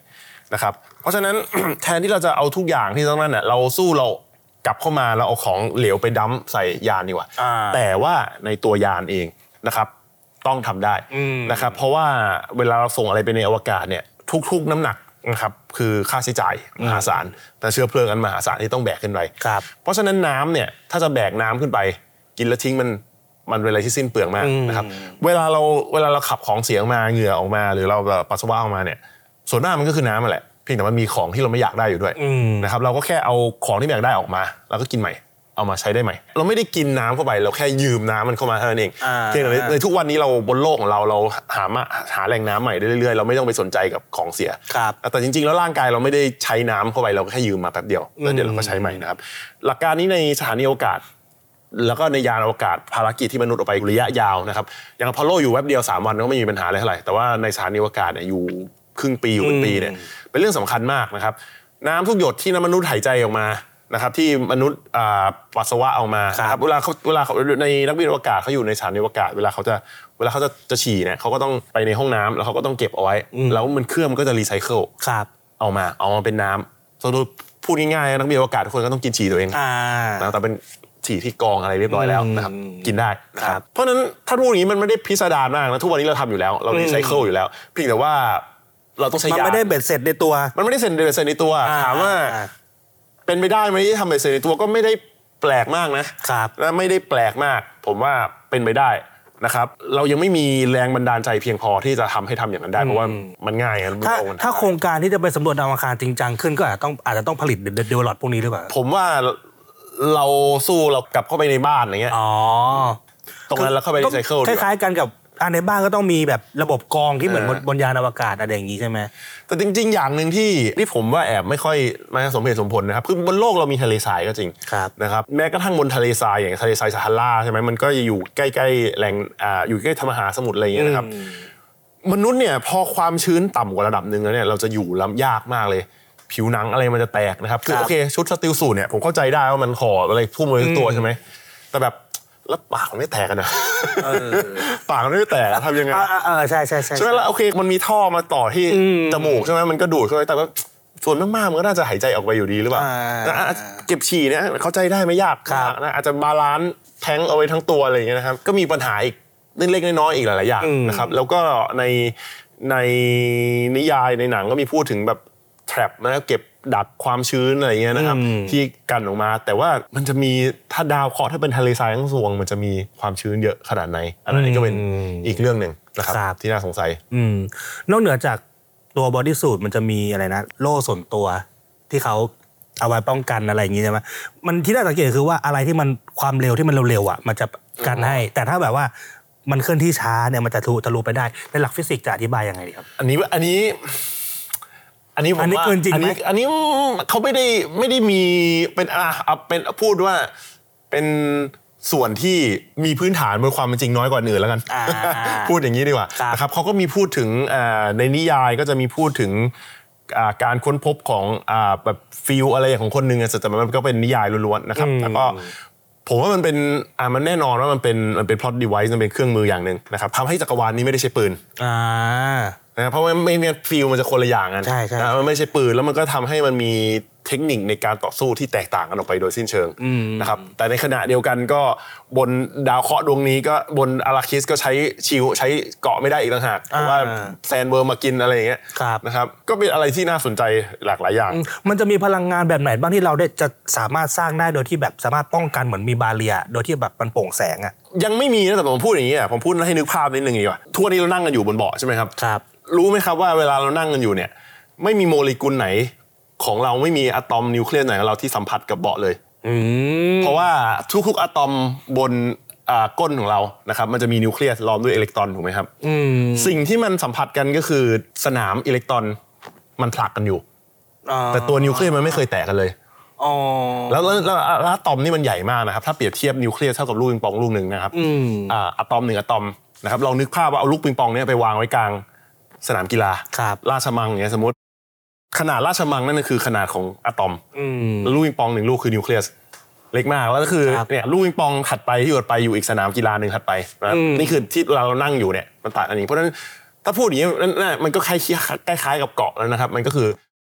นะครับเพราะฉะนั้น แทนที่เราจะเอาทุกอย่างที่ตรงนั้นน่ะเราสู้เรากลับเข้ามาเราเอาของเหลวไปดั้มใส่ยานดีกว่าแต่ว่าในตัวยานเองนะครับต้องทำได้นะครับเพราะว่าเวลาเราส่งอะไรไปในอวกาศเนี่ยทุกๆน้ำหนักนะครับคือค่าใช้จ่ายมหาศาลแต่เชื้อเพลิงอันมหาศาลที่ต้องแบกขึ้นไปเพราะฉะนั้นน้ำเนี่ยถ้าจะแบกน้ำขึ้นไปกินแล้วทิ้งมันมันเป็นอะไรที่สิ้นเปลืองมากนะครับเวลาเราเวลาเราขับของเสียออกมาเหงื่อออกมาหรือเราแบบปัสสาวะออกมาเนี่ยส่วนมากมันก็คือน้ำนั่นแหละเพียงแต่มันมีของที่เราไม่อยากได้อยู่ด้วยนะครับเราก็แค่เอาของที่ไม่อยากได้ออกมาแล้วก็กินใหม่เอามาใช้ได้ใหม่เราไม่ได้กินน้ำเข้าไปเราแค่ยืมน้ำมันเข้ามาเท่านั้นเองเพียงแต่ในทุกวันนี้เราบนโลกของเราเราหามาหาแหล่งน้ำใหม่ได้เรื่อยๆเราไม่ต้องไปสนใจกับของเสียแต่จริงๆแล้วร่างกายเราไม่ได้ใช้น้ำเข้าไปเราแค่ยืมมาแป๊บเดียวแล้วเดี๋ยวเราก็ใช้ใหม่นะครับหลักการนี้ในสถานีอวกาศแล้วก็ในยานอวกาศภารกิจที่มนุษย์ออกไประยะยาวนะครับอย่างอพอลโลอยู่แป๊บเดียวสามวันก็ไม่มีปัญหาอะไรเท่าไหร่แต่ว่าในสถานีอวกาศเนี่ยอยู่ครึ่งปีอยู่เป็นปีเนี่ยเป็นเรื่องสำคัญมากนะครับน้ำทุกหยดที่มนุษย์หายใจออกมานะครับที่มนุษย์ปัสสาวะออกมาครับเวลาเขาเวลาเขาในนักบินอวกาศเขาอยู่ในสถานีอวกาศเวลาเขาจะเวลาเขาจะจะฉี่เนี่ยเขาก็ต้องไปในห้องน้ำแล้วเขาก็ต้องเก็บเอาไว้แล้วมันเครื่องมันก็จะรีไซเคิลเอามาเอามาเป็นน้ำสมมติพูดง่ายๆนักบินอวกาศทุกคนก็ต้องกินฉี่ตัวเองนะแต่เป็นฉี่ที่กองอะไรเรียบร้อยแล้วนะครับกินได้นะครับเพราะฉะนั้นถ้าพูดอย่างนี้มันไม่ได้พิสดารมากนะทุกวันนี้เราทำอยู่แล้วเรารีไซเคิลอยู่แล้วเพียงแต่ว่าเราต้องใช้ยามันไม่ได้เบ็ดเสร็จในตัวมันไม่ได้เสร็จเบ็ดเสร็จในตัวถามว่าเป็นไปได้ไหมที่ทำเบ็ดเสร็จในตัวก็ไม่ได้แปลกมากนะครับและไม่ได้แปลกมากผมว่าเป็นไปได้นะครับเรายังไม่มีแรงบันดาลใจเพียงพอที่จะทำให้ทำอย่างนั้นได้เพราะว่ามันง่ายถ้าถ้าโครงการที่จะไปสำรวจดาวอังคารจริงจังขึ้นก็อาจจะต้องอาจจะต้องผลิตเดเวลลอปพวกนี้หรือเปล่าผมว่าเราสู้เรากลับเข้าไปในบ้านอย่างเงี้ยอ๋อตรงนั้นแล้วเข้าไปรีไซเคิลคล้ายๆกันกับในบ้านก็ต้องมีแบบระบบกรองที่เหมือนบนยานอวกาศอะไรอย่างงี้ใช่ไหมแต่จริงๆอย่างนึงที่ที่ผมว่าแอบไม่ค่อยมาสมเหตุสมผลนะครับคือบนโลกเรามีทะเลทรายก็จริงนะครับแม้กระทั่งบนทะเลทรายอย่างทะเลทรายซาฮาราใช่ไหมมันก็อยู่ใกล้ๆแหล่งอ่าอยู่ใกล้มหาสมุทรอะไรอย่างเงี้ยนะครับมนุษย์เนี่ยพอความชื้นต่ำกว่าระดับนึงแล้วเนี่ยเราจะอยู่ลำยากมากเลยผิวหนังอะไรมันจะแตกนะครับคือโอเคชุดสติลสูทเนี่ยผมเข้าใจได้ว่ามันห่ออะไรพุ่มไปทั้งตัวใช่ไหมแต่แบบแล้วปากมันไม่แตกกันนะปากมันไม่แตกทำยังไงเออใช่ใช่ใช่ใช่ไหมล่ะโอเคมันมีท่อมาต่อที่จมูกใช่ไหมมันก็ดูดเข้าไปแต่ว่าส่วนมากๆมันก็น่าจะหายใจออกไปอยู่ดีหรือเปล่าเก็บฉี่เนี่ยเข้าใจได้ไม่ยากนะอาจจะบาลานซ์แทงเอาไว้ทั้งตัวอะไรอย่างเงี้ยนะครับก็มีปัญหาอีกเล็กๆน้อยๆอีกหลายๆอย่างนะครับแล้วก็ในในนิยายในหนังก็มีพูดถึงแบบแทรปนะเก็บดักความชื้นอะไรเงี้ยนะครับที่กันออกมาแต่ว่ามันจะมีถ้าดาวเคราะห์ถ้าเป็นทะเลทรายทั้งสวงมันจะมีความชื้นเยอะขนาดไหนอันนี้ก็เป็นอีกเรื่องหนึ่งนะครับที่น่าสงสัยนอกเหนือจากตัวบอดี้สูทมันจะมีอะไรนะโล่ส่วนตัวที่เขาเอาไว้ป้องกันอะไรอย่างงี้ใช่ไหมมันที่น่าสังเกตคือว่าอะไรที่มันความเร็วที่มันเร็วๆอ่ะมันจะกันให้แต่ถ้าแบบว่ามันเคลื่อนที่ช้าเนี่ยมันจะทะลุทะลุไปได้ในหลักฟิสิกส์จะอธิบายยังไงดีครับอันนี้อันนี้อันนี้ผมว่าอันนี้เกินจริงไหมอันนี้เขาไม่ได้ไม่ได้มีเป็นอ่าเป็นพูดว่าเป็นส่วนที่มีพื้นฐานบนความเป็นจริงน้อยกว่าอื่นแล้วกันพูดอย่างนี้ดีกว่านะครับเขาก็มีพูดถึงในนิยายก็จะมีพูดถึงการค้นพบของแบบฟิลอะไรของคนหนึ่งแต่มันก็เป็นนิยายล้วนๆนะครับแล้วก็ผมว่ามันเป็นอ่ามันแน่นอนว่ามันเป็นมันเป็น plot device มันเป็นเครื่องมืออย่างนึงนะครับทำให้จักรวาลนี้ไม่ได้ใช้ปืนอ่านะเพราะว่าไม่เนี่ยฟิลมันจะคนละอย่างกันใช่ใช่มันไม่ใช่ปืนแล้วมันก็ทำให้มันมีเทคนิคในการต่อสู้ที่แตกต่างกันออกไปโดยสิ้นเชิงนะครับแต่ในขณะเดียวกันก็บนดาวเคราะห์ดวงนี้ก็บนอาราคิสก็ใช้ชิวใช้เกาะไม่ได้อีกต่างหากเพราะว่าแซนเวิร์มมากินอะไรอย่างเงี้ยนะครับก็เป็นอะไรที่น่าสนใจหลากหลายอย่างมันจะมีพลังงานแบบไหนบ้างที่เราได้จะสามารถสร้างได้โดยที่แบบสามารถป้องกันเหมือนมีบาเรียโดยที่แบบมันโปร่งแสงอ่ะยังไม่มีนะแต่ผมพูดอย่างนี้อ่ะผมพูดให้นึกภาพนิดนึงดีกว่าทั่วนี้เรานั่งกันอยู่บนเบาะใช่ไหมครับครับรู้ไหมครับว่าเวลาเรานั่งกันอยู่เนี่ยไม่มีโมเลกุลไหนของเราไม่มีอะตอมนิวเคลียสไหนของเราที่สัมผัสกับเบาะเลยเพราะว่าทุกๆอะตอมบนก้นของเรานะครับมันจะมีนิวเคลียสล้อมด้วยอิเล็กตรอนถูกไหมครับสิ่งที่มันสัมผัสกันก็คือสนามอิเล็กตรอนมันผลักกันอยู่แต่ตัวนิวเคลียสมันไม่เคยแตกกันเลยแล้วแล้วอะตอมนี่มันใหญ่มากนะครับถ้าเปรียบเทียบนิวเคลียสเท่ากับลูกปิงปองลูกนึงนะครับอะตอมหนึ่งอะตอมนะครับลองนึกภาพว่าเอาลูกปิงปองนี้ไปวางไว้กลางสนามกีฬาราชมังอย่างเงี้ยสมมติขนาดราชมังนั่นคือขนาดของอะตอมแล้วลูกปิงปองหนึ่งลูกคือนิวเคลียสเล็กมากแล้วก็คือเนี่ยลูกปิงปองถัดไปที่อยู่ไปอยู่อีกสนามกีฬาหนึ่งถัดไปนะครับนี่คือที่เรานั่งอยู่เนี่ยมันต่างกันอย่างนี้เพราะฉะนั้นถ้าพูดอย่างนี้นั่นมันก็คล้ายคล้ายกับเกาะแล้วนะครับมันก็คือ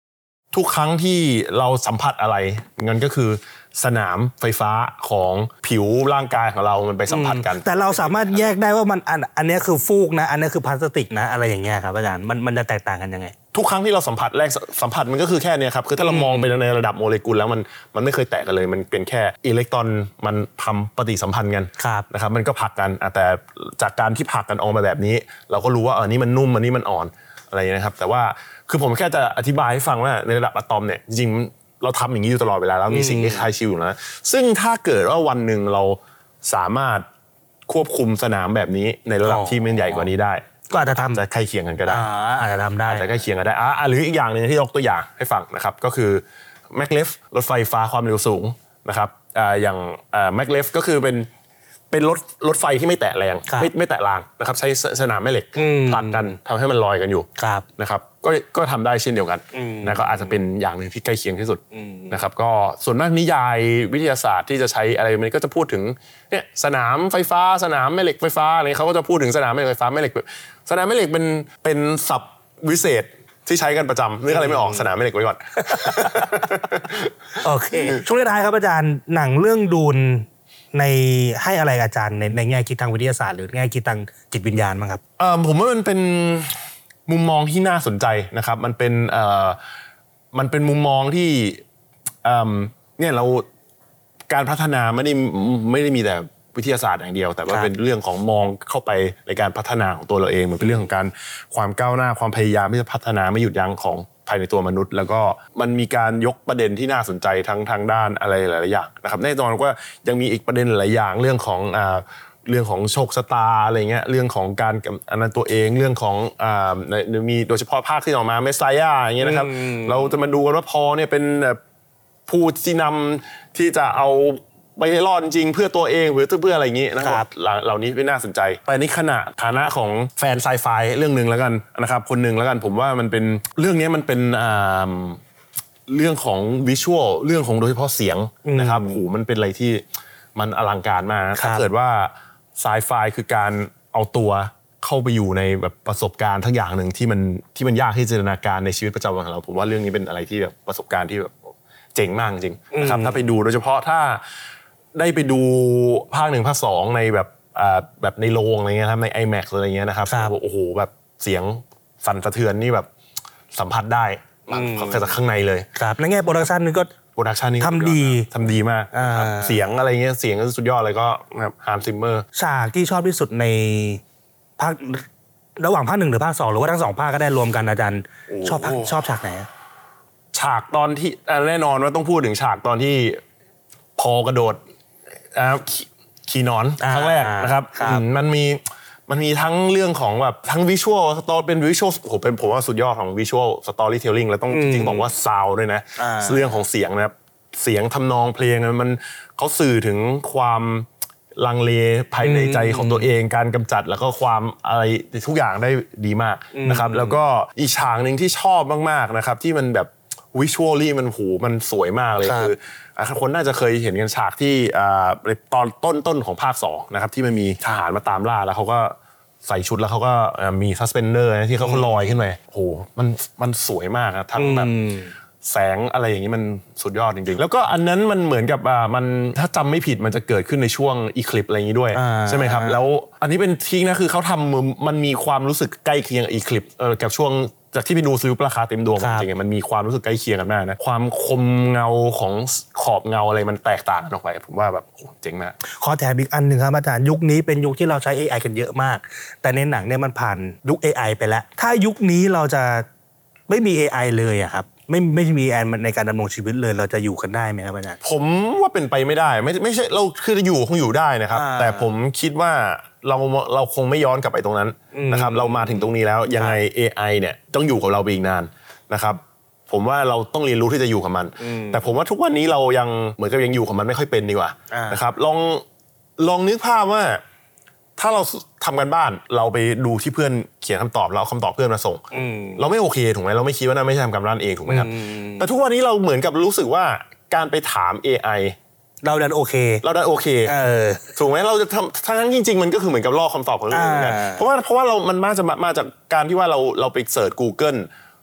ทุกครั้งที่เราสัมผัสอะไรงั้นก็คือสนามไฟฟ้าของผิวร่างกายของเรามันไปสัมผัสกันแต่เราสามารถแยกได้ว่ามันอันอันนี้คือฟูกนะอันนี้คือพลาสติกนะอะไรอย่างเงี้ยครับอาจารย์มันมันจะแตกต่างกันยังไงทุกครั้งที่เราสัมผัสแรกสัมผัสมันก็คือแค่นี้ครับคือถ้าเรามองไปในระดับโมเลกุลแล้วมันมันไม่เคยแตกกันเลยมันเป็นแค่อิเล็กตรอนมันทำปฏิสัมพันธ์กันนะครับมันก็ผลักกันแต่จากการที่ผลักกันออกมาแบบนี้เราก็รู้ว่าอันนี้มันนุ่มอันนี้มันอ่อนอะไรอย่างนี้นะครับแต่ว่าคือผมแค่จะอธิบายให้ฟังว่าในระดับอะตอมเนี่ยจริงๆเราทำอย่างนี้อยู่ตลอดเวลาแล้วมีสิ่งที่คล้ายชิวอยู่นะซึ่งถ้าเกิดว่าวันหนึ่งเราสามารถควบคุมสนามแบบนี้ในระดับที่มันใหญ่กว่านี้ได้ก็อาจจะทำจะใกล้เคียงกันก็ได้อาจจะทำได้อาจจะใกล้เคียงกันได้อ่าหรืออีกอย่างนึงที่ยกตัวอย่างให้ฟังนะครับก็คือแมกเลฟรถไฟฟ้าความเร็วสูงนะครับอ่าอย่างอ่าแมกเลฟก็คือเป็นเป็นรถรถไฟที่ไม่แตะแรงไม่ไม่แตะรางนะครับใช้สนามแม่เหล็กผลักกันทำให้มันลอยกันอยู่นะครับก็ก็ทำได้เช่นเดียวกันนะก็อาจจะเป็นอย่างหนึ่งที่ใกล้เคียงที่สุดนะครับก็ส่วนมากนิยายวิทยาศาสตร์ที่จะใช้อะไรมันก็จะพูดถึงเนี่ยสนามไฟฟ้าสนามแม่เหล็กไฟฟ้าอะไรเขาก็จะพูดถึงสนามแม่เหล็กไฟฟ้าแม่เหล็กสนามแม่เหล็กเป็นเป็นศัพท์วิเศษที่ใช้กันประจำนึกอะไรไม่ออกสนามแม่เหล็กไว้ก่อนโอเคช่วงท้ายครับอาจารย์หนังเรื่องดูนในให้อะไรอาจารย์ในในแง่คิดทางวิทยาศาสตร์หรือแง่คิดทางจิตวิญญาณบ้างครับเอ่อผมว่ามันเป็นมุมมองที่น่าสนใจนะครับมันเป็นเอ่อมันเป็นมุมมองที่เอ่อเนี่ยเราการพัฒนาไม่ได้ไม่ได้มีแต่วิทยาศาสตร์อย่างเดียวแต่ว่าเป็นเรื่องของมองเข้าไปในการพัฒนาของตัวเราเองมันเป็นเรื่องของการความก้าวหน้าความพยายามที่จะพัฒนาไม่หยุดยั้งของภายในตัวมนุษย์แล้วก็มันมีการยกประเด็นที่น่าสนใจทั้งทางด้านอะไรหลายๆอย่างนะครับแน่นอนว่ายังมีอีกประเด็นหลายอย่างเรื่องของอ่าเรื่องของโชคชะตาอะไรเงี้ยเรื่องของการอนันต์ตัวเองเรื่องของอ่ามีโดยเฉพาะภาคที่ออกมาเมสไซยาอย่างเงี้ยนะครับเราจะมาดูกันว่าพอเนี่ยเป็นผู้ที่นำที่จะเอาไปรอดจริงเพื่อตัวเองหรือเพื่ออะไรอย่างงี้นะครับเหล่านี้เป็นน่าสนใจแต่ในขณะฐานะของแฟนไซไฟเรื่องนึงแล้วกันนะครับคนนึงแล้วกันผมว่ามันเป็นเรื่องนี้มันเป็นเรื่องของวิชวลเรื่องของโดยเฉพาะเสียงนะครับโหมันเป็นอะไรที่มันอลังการมากถ้าเกิดว่าไซไฟคือการเอาตัวเข้าไปอยู่ในแบบประสบการณ์ทั้งอย่างนึงที่มันที่มันยากที่จะจินตนาการในชีวิตประจำวันของเราผมว่าเรื่องนี้เป็นอะไรที่แบบประสบการณ์ที่แบบเจ๋งมากจริงนะครับถ้าไปดูโดยเฉพาะถ้าได้ไปดูภาคหนึ่งภาคสองในแบบแบบในโรงอะไรเงี้ยครับใน ไอแม็กซ์ อะไรเงี้ยนะครับโอ้โหแบบเสียงสั่นสะเทือนนี่แบบสัมผัสได้จากข้างในเลยครับในแง่โปรดักชันนี่ก็โปรดักชันนี่ทำดีทำดีมากเสียงอะไรเงี้ยเสียงก็สุดยอดเลยก็แบบฮันซิมเมอร์ฉากที่ชอบที่สุดในภาคระหว่างภาคหนึ่งหรือภาคสองหรือว่าทั้งสองภาคก็ได้รวมกันอาจารย์ชอบชอบฉากไหนฉากตอนที่แน่นอนว่าต้องพูดถึงฉากตอนที่พอกระโดดขี่นอนครั้งแรกนะครับมันมีมันมีทั้งเรื่องของแบบทั้งวิชวลสตอรี่เป็นวิชวลโหเป็นผมว่าสุดยอดของวิชวลสตอรี่เทลลิ่งแล้วต้องจริงๆบอกว่าซาวด์ด้วยนะเรื่องของเสียงนะครับเสียงทำนองเพลงมันเขาสื่อถึงความลังเลภายในใจของตัวเองการกำจัดแล้วก็ความอะไรทุกอย่างได้ดีมากนะครับแล้วก็อีกฉากนึงที่ชอบมากๆนะครับที่มันแบบวิชวลลี่มันหูมันสวยมากเลยคือคนน่าจะเคยเห็นกันฉากที่ตอนต้นต้นของภาคสองนะครับที่มันมีทหารมาตามล่าแล้วเขาก็ใส่ชุดแล้วเขาก็มีซัสเพนเดอร์ที่เขาลอยขึ้นไปโหมันมันสวยมากนะทั้งแบบแสงอะไรอย่างนี้มันสุดยอดจริงๆแล้วก็อันนั้นมันเหมือนกับมันถ้าจำไม่ผิดมันจะเกิดขึ้นในช่วงอีคลิปอะไรอย่างนี้ด้วยใช่ไหมครับแล้วอันนี้เป็นทิ้งนะคือเขาทำมันมีความรู้สึกใกล้เคียงอีคลิปกับช่วงจากที่ไปดูซื้อราคาเต็มดวงจริงๆมันมีความรู้สึกใกล้เคียงกันมากนะความคมเงาของขอบเงาอะไรมันแตกต่างกันออกไปผมว่าแบบเจ๋งมากขอแถมอีกอันหนึ่งครับอาจารย์ยุคนี้เป็นยุคที่เราใช้ เอ ไอ กันเยอะมากแต่ในหนังเนี่ยมันผ่านยุค เอ ไอ ไปแล้วถ้ายุคนี้เราจะไม่มี เอ ไอ เลยอะครับไม่ไม่มีแอนในการดำรงชีวิตเลยเราจะอยู่กันได้ไหมครับอาจารย์ผมว่าเป็นไปไม่ได้ไม่ไม่ใช่เราคือจะอยู่คงอยู่ได้นะครับแต่ผมคิดว่าเราเราคงไม่ย้อนกลับไปตรงนั้นนะครับเรามาถึงตรงนี้แล้วยังไง เอ ไอ เนี่ยต้องอยู่กับเราไปอีกนานนะครับผมว่าเราต้องเรียนรู้ที่จะอยู่กับมันแต่ผมว่าทุกวันนี้เรายังเหมือนกับยังอยู่กับมันไม่ค่อยเป็นดีกว่านะครับลองลองนึกภาพว่าถ้าเราทำกันบ้านเราไปดูที่เพื่อนเขียนคำตอบเราเอาคำตอบเพื่อนมาส่งเราไม่โอเคถูกไหมเราไม่คิดว่านั่นไม่ใช่ทำการบ้านเองถูกไหมครับแต่ทุกวันนี้เราเหมือนกับรู้สึกว่าการไปถาม เอ ไอเราดันโอเคเราดันโอเคถูกไหมเราจะทำทั้งจริงๆมันก็คือเหมือนกับลอกคำตอบของเราเหมือนกันเพราะว่าเพราะว่าเรามันมาจากมาจากการที่ว่าเราเราไปเสิร์ช Google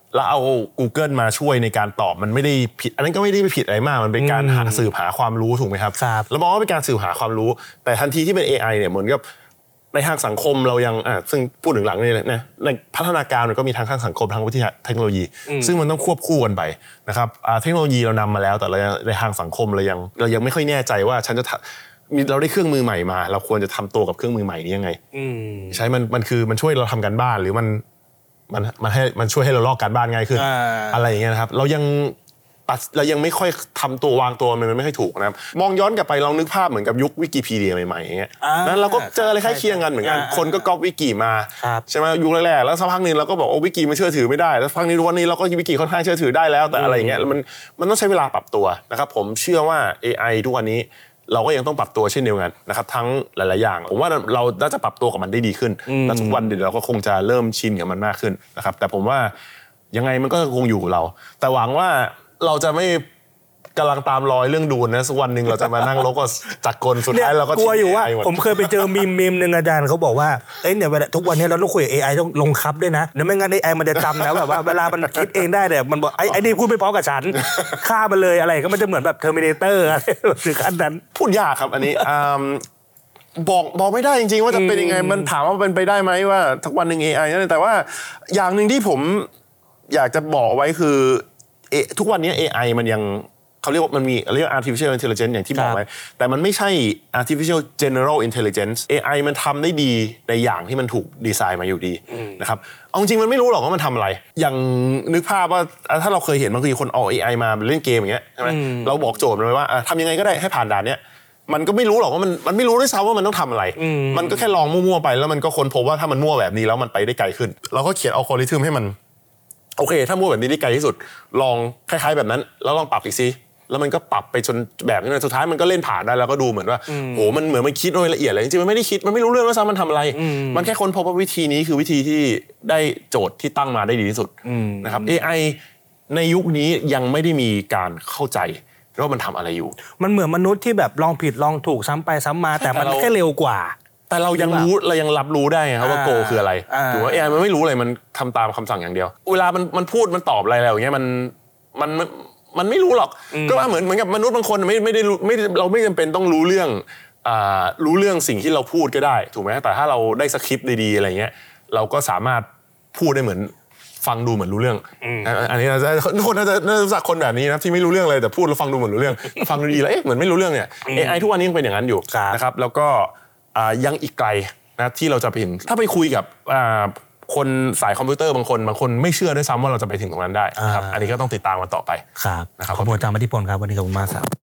แล้วเอา Google มาช่วยในการตอบมันไม่ได้ผิดอันนั้นก็ไม่ได้ผิดอะไรมากมันเป็นการหาสืบหาความรู้ถูกไหมครับแล้วมองว่าเป็นการสืบหาความรู้แต่ทันทีที่เป็น เอ ไอ เนี่ยเหมือนกับในทางสังคมเรายังอ่ะซึ่งพูดถึงหลังนี่นะในพัฒนาการมันก็มีทางทางสังคมทางวิทยาเทคโนโลยีซึ่งมันต้องควบคู่กันไปนะครับเทคโนโลยีเรานำมาแล้วแต่เราในทางสังคมเรายังเรายังไม่ค่อยแน่ใจว่าฉันจะมีเราได้เครื่องมือใหม่มาเราควรจะทำตัวกับเครื่องมือใหม่นี้ยังไงใช้มันมันคือมันช่วยเราทำการบ้านหรือมันมันมันให้มันช่วยให้เราลอกการบ้านง่ายขึ้น อ, อะไรอย่างเงี้ยนะครับเรายังตัดเรายังไม่ค่อยทำตัววางตัวมันไม่ค่อยถูกนะครับมองย้อนกลับไปลองนึกภาพเหมือนกับยุควิกิพีเดียใหม่ๆอย่างเงี้ยนั้นเราก็เจออะไรคล้ายเคียงกันเหมือนกันคนก็ก๊อปวิกิมาใช่ไหมยุคแรกๆแล้วสักพักนึงเราก็บอกโอ้วิกิมันเชื่อถือไม่ได้แล้วพักนี้วันนี้เราก็วิกิค่อนข้างเชื่อถือได้แล้วแต่อะไรอย่างเงี้ยมันมันต้องใช้เวลาปรับตัวนะครับผมเชื่อว่า เอ ไอ ทุกวันนี้เราก็ยังต้องปรับตัวเช่นเดียวกันนะครับทั้งหลายๆอย่างผมว่าเราน่าจะปรับตัวกับมันได้ดีขึ้นและทุกวันเดี๋ยวเราก็คงจะเริ่มชินกับมันมากขึ้นนะครับแต่ผมว่ายังไงมันก็คงอยู่กับเราแต่หวังว่าเราจะไม่กำลังตามรอยเรื่องดูนนะสักวันนึงเราจะมานั่งลบกับจักรกลสุดท้ายเราก็กลัวอยู่ว่าผมเคยไปเจอมีมมีมนึงอาจารย์เขาบอกว่าเอ้ยเนี่ยทุกวันนี้เราต้องคุยกับ เอ ไอ ต้องลงคับด้วยนะเดี๋ยวไม่งั้น เอ ไอ มันจะจำนะแบบว่าเวลามันคิดเองได้เนี่ยมันบอกไอ้ไอ้นี่พูดไม่พอกับฉันฆ่ามันเลยอะไรก็มันจะเหมือนแบบ Terminator อะไรถึงขั้นนั้นพูดยากครับอันนี้บอกบอกไม่ได้จริงๆว่าจะเป็นยังไงมันถามว่าเป็นไปได้ไหมว่าทุกวันนึง เอ ไอ นั่นแต่ว่าอย่างนึงที่ผมอยากจะบอกไว้คือทุกวันนี้ เอ ไอ มันยังเขาเรียกว่ามันมีเรียก artificial intelligence อย่างที่บอกไว้แต่มันไม่ใช่ artificial general intelligence เอ ไอ มันทำได้ดีในอย่างที่มันถูกดีไซน์มาอยู่ดีนะครับเอาจริงมันไม่รู้หรอกว่ามันทำอะไรอย่างนึกภาพว่าถ้าเราเคยเห็นบางทีคนเอา เอ ไอ มาเล่นเกมอย่างเงี้ยใช่ไหมเราบอกโจทย์มันไว้ว่าทำยังไงก็ได้ให้ผ่านด่านเนี้ยมันก็ไม่รู้หรอกว่ามันมันไม่รู้ด้วยซ้ำว่ามันต้องทำอะไรมันก็แค่ลองมั่วๆไปแล้วมันก็ค้นพบว่าถ้ามันมั่วแบบนี้แล้วมันไปได้ไกลขึ้นเราก็เขียนอัลกอริทึมให้มันโอเคถ้ามั่วแบบนี้ได้ไกลที่สุดลองคล้ายๆแบบนั้นแล้วลองปรับอีกซิแล้วมันก็ปรับไปจนแบบนี้สุดท้ายมันก็เล่นผ่านได้แล้วก็ดูเหมือนว่าโหมันเหมือนมันคิดโดยละเอียดเลยจริงๆมันไม่ได้คิดมันไม่รู้เรื่องว่าซ้ำมันทำอะไรมันแค่ค้นพบว่าวิธีนี้คือวิธีที่ได้โจทย์ที่ตั้งมาได้ดีที่สุดนะครับ เอ ไอ ในยุคนี้ยังไม่ได้มีการเข้าใจว่ามันทำอะไรอยู่มันเหมือนมนุษย์ที่แบบลองผิดลองถูกซ้ำไปซ้ำมาแต่มันแค่เร็วกว่าแต่เรายังรู้เรายังรับรู้ได้ครับว่าโกคืออะไรถือว่า เอ ไอ มันไม่รู้อะไรมันทำตามคำสั่งอย่างเดียวเวลามันมันพูดมันตอบอะไรแล้วอย่างเงี้ยมันมันมันไม่รู้หรอกก็ว่าเหมือนเหมือนกับมนุษย์บางคนไม่ไม่ได้ไม่เราไม่จำเป็นต้องรู้เรื่องอ่ารู้เรื่องสิ่งที่เราพูดก็ได้ถูกไหมแต่ถ้าเราได้สคริปต์ดีๆอะไรเงี้ยเราก็สามารถพูดได้เหมือนฟังดูเหมือนรู้เรื่องอันนี้เราจะคนน่าจะน่าจะรู้จักคนแบบนี้นะที่ไม่รู้เรื่องเลยแต่พูดแล้วฟังดูเหมือนรู้เรื่องฟังดูดีแล้วเอ๊ะเหมือนไม่รู้เรื่องเนี่ย เอ ไอ ทุกวันนี้ยังเป็นอย่างนั้นอยู่นะครับแล้วก็ยังอีกไกลนะที่เราจะไปเห็นถ้าไปคุยกับคนสายคอมพิวเตอร์บางคนบางคนไม่เชื่อด้วยซ้ำว่าเราจะไปถึงตรงนั้นได้ครับอันนี้ก็ต้องติดตามกันต่อไปครับนะครับขอบคุณอาจารย์มธิพลครับวันนี้ขอบคุณมากครับ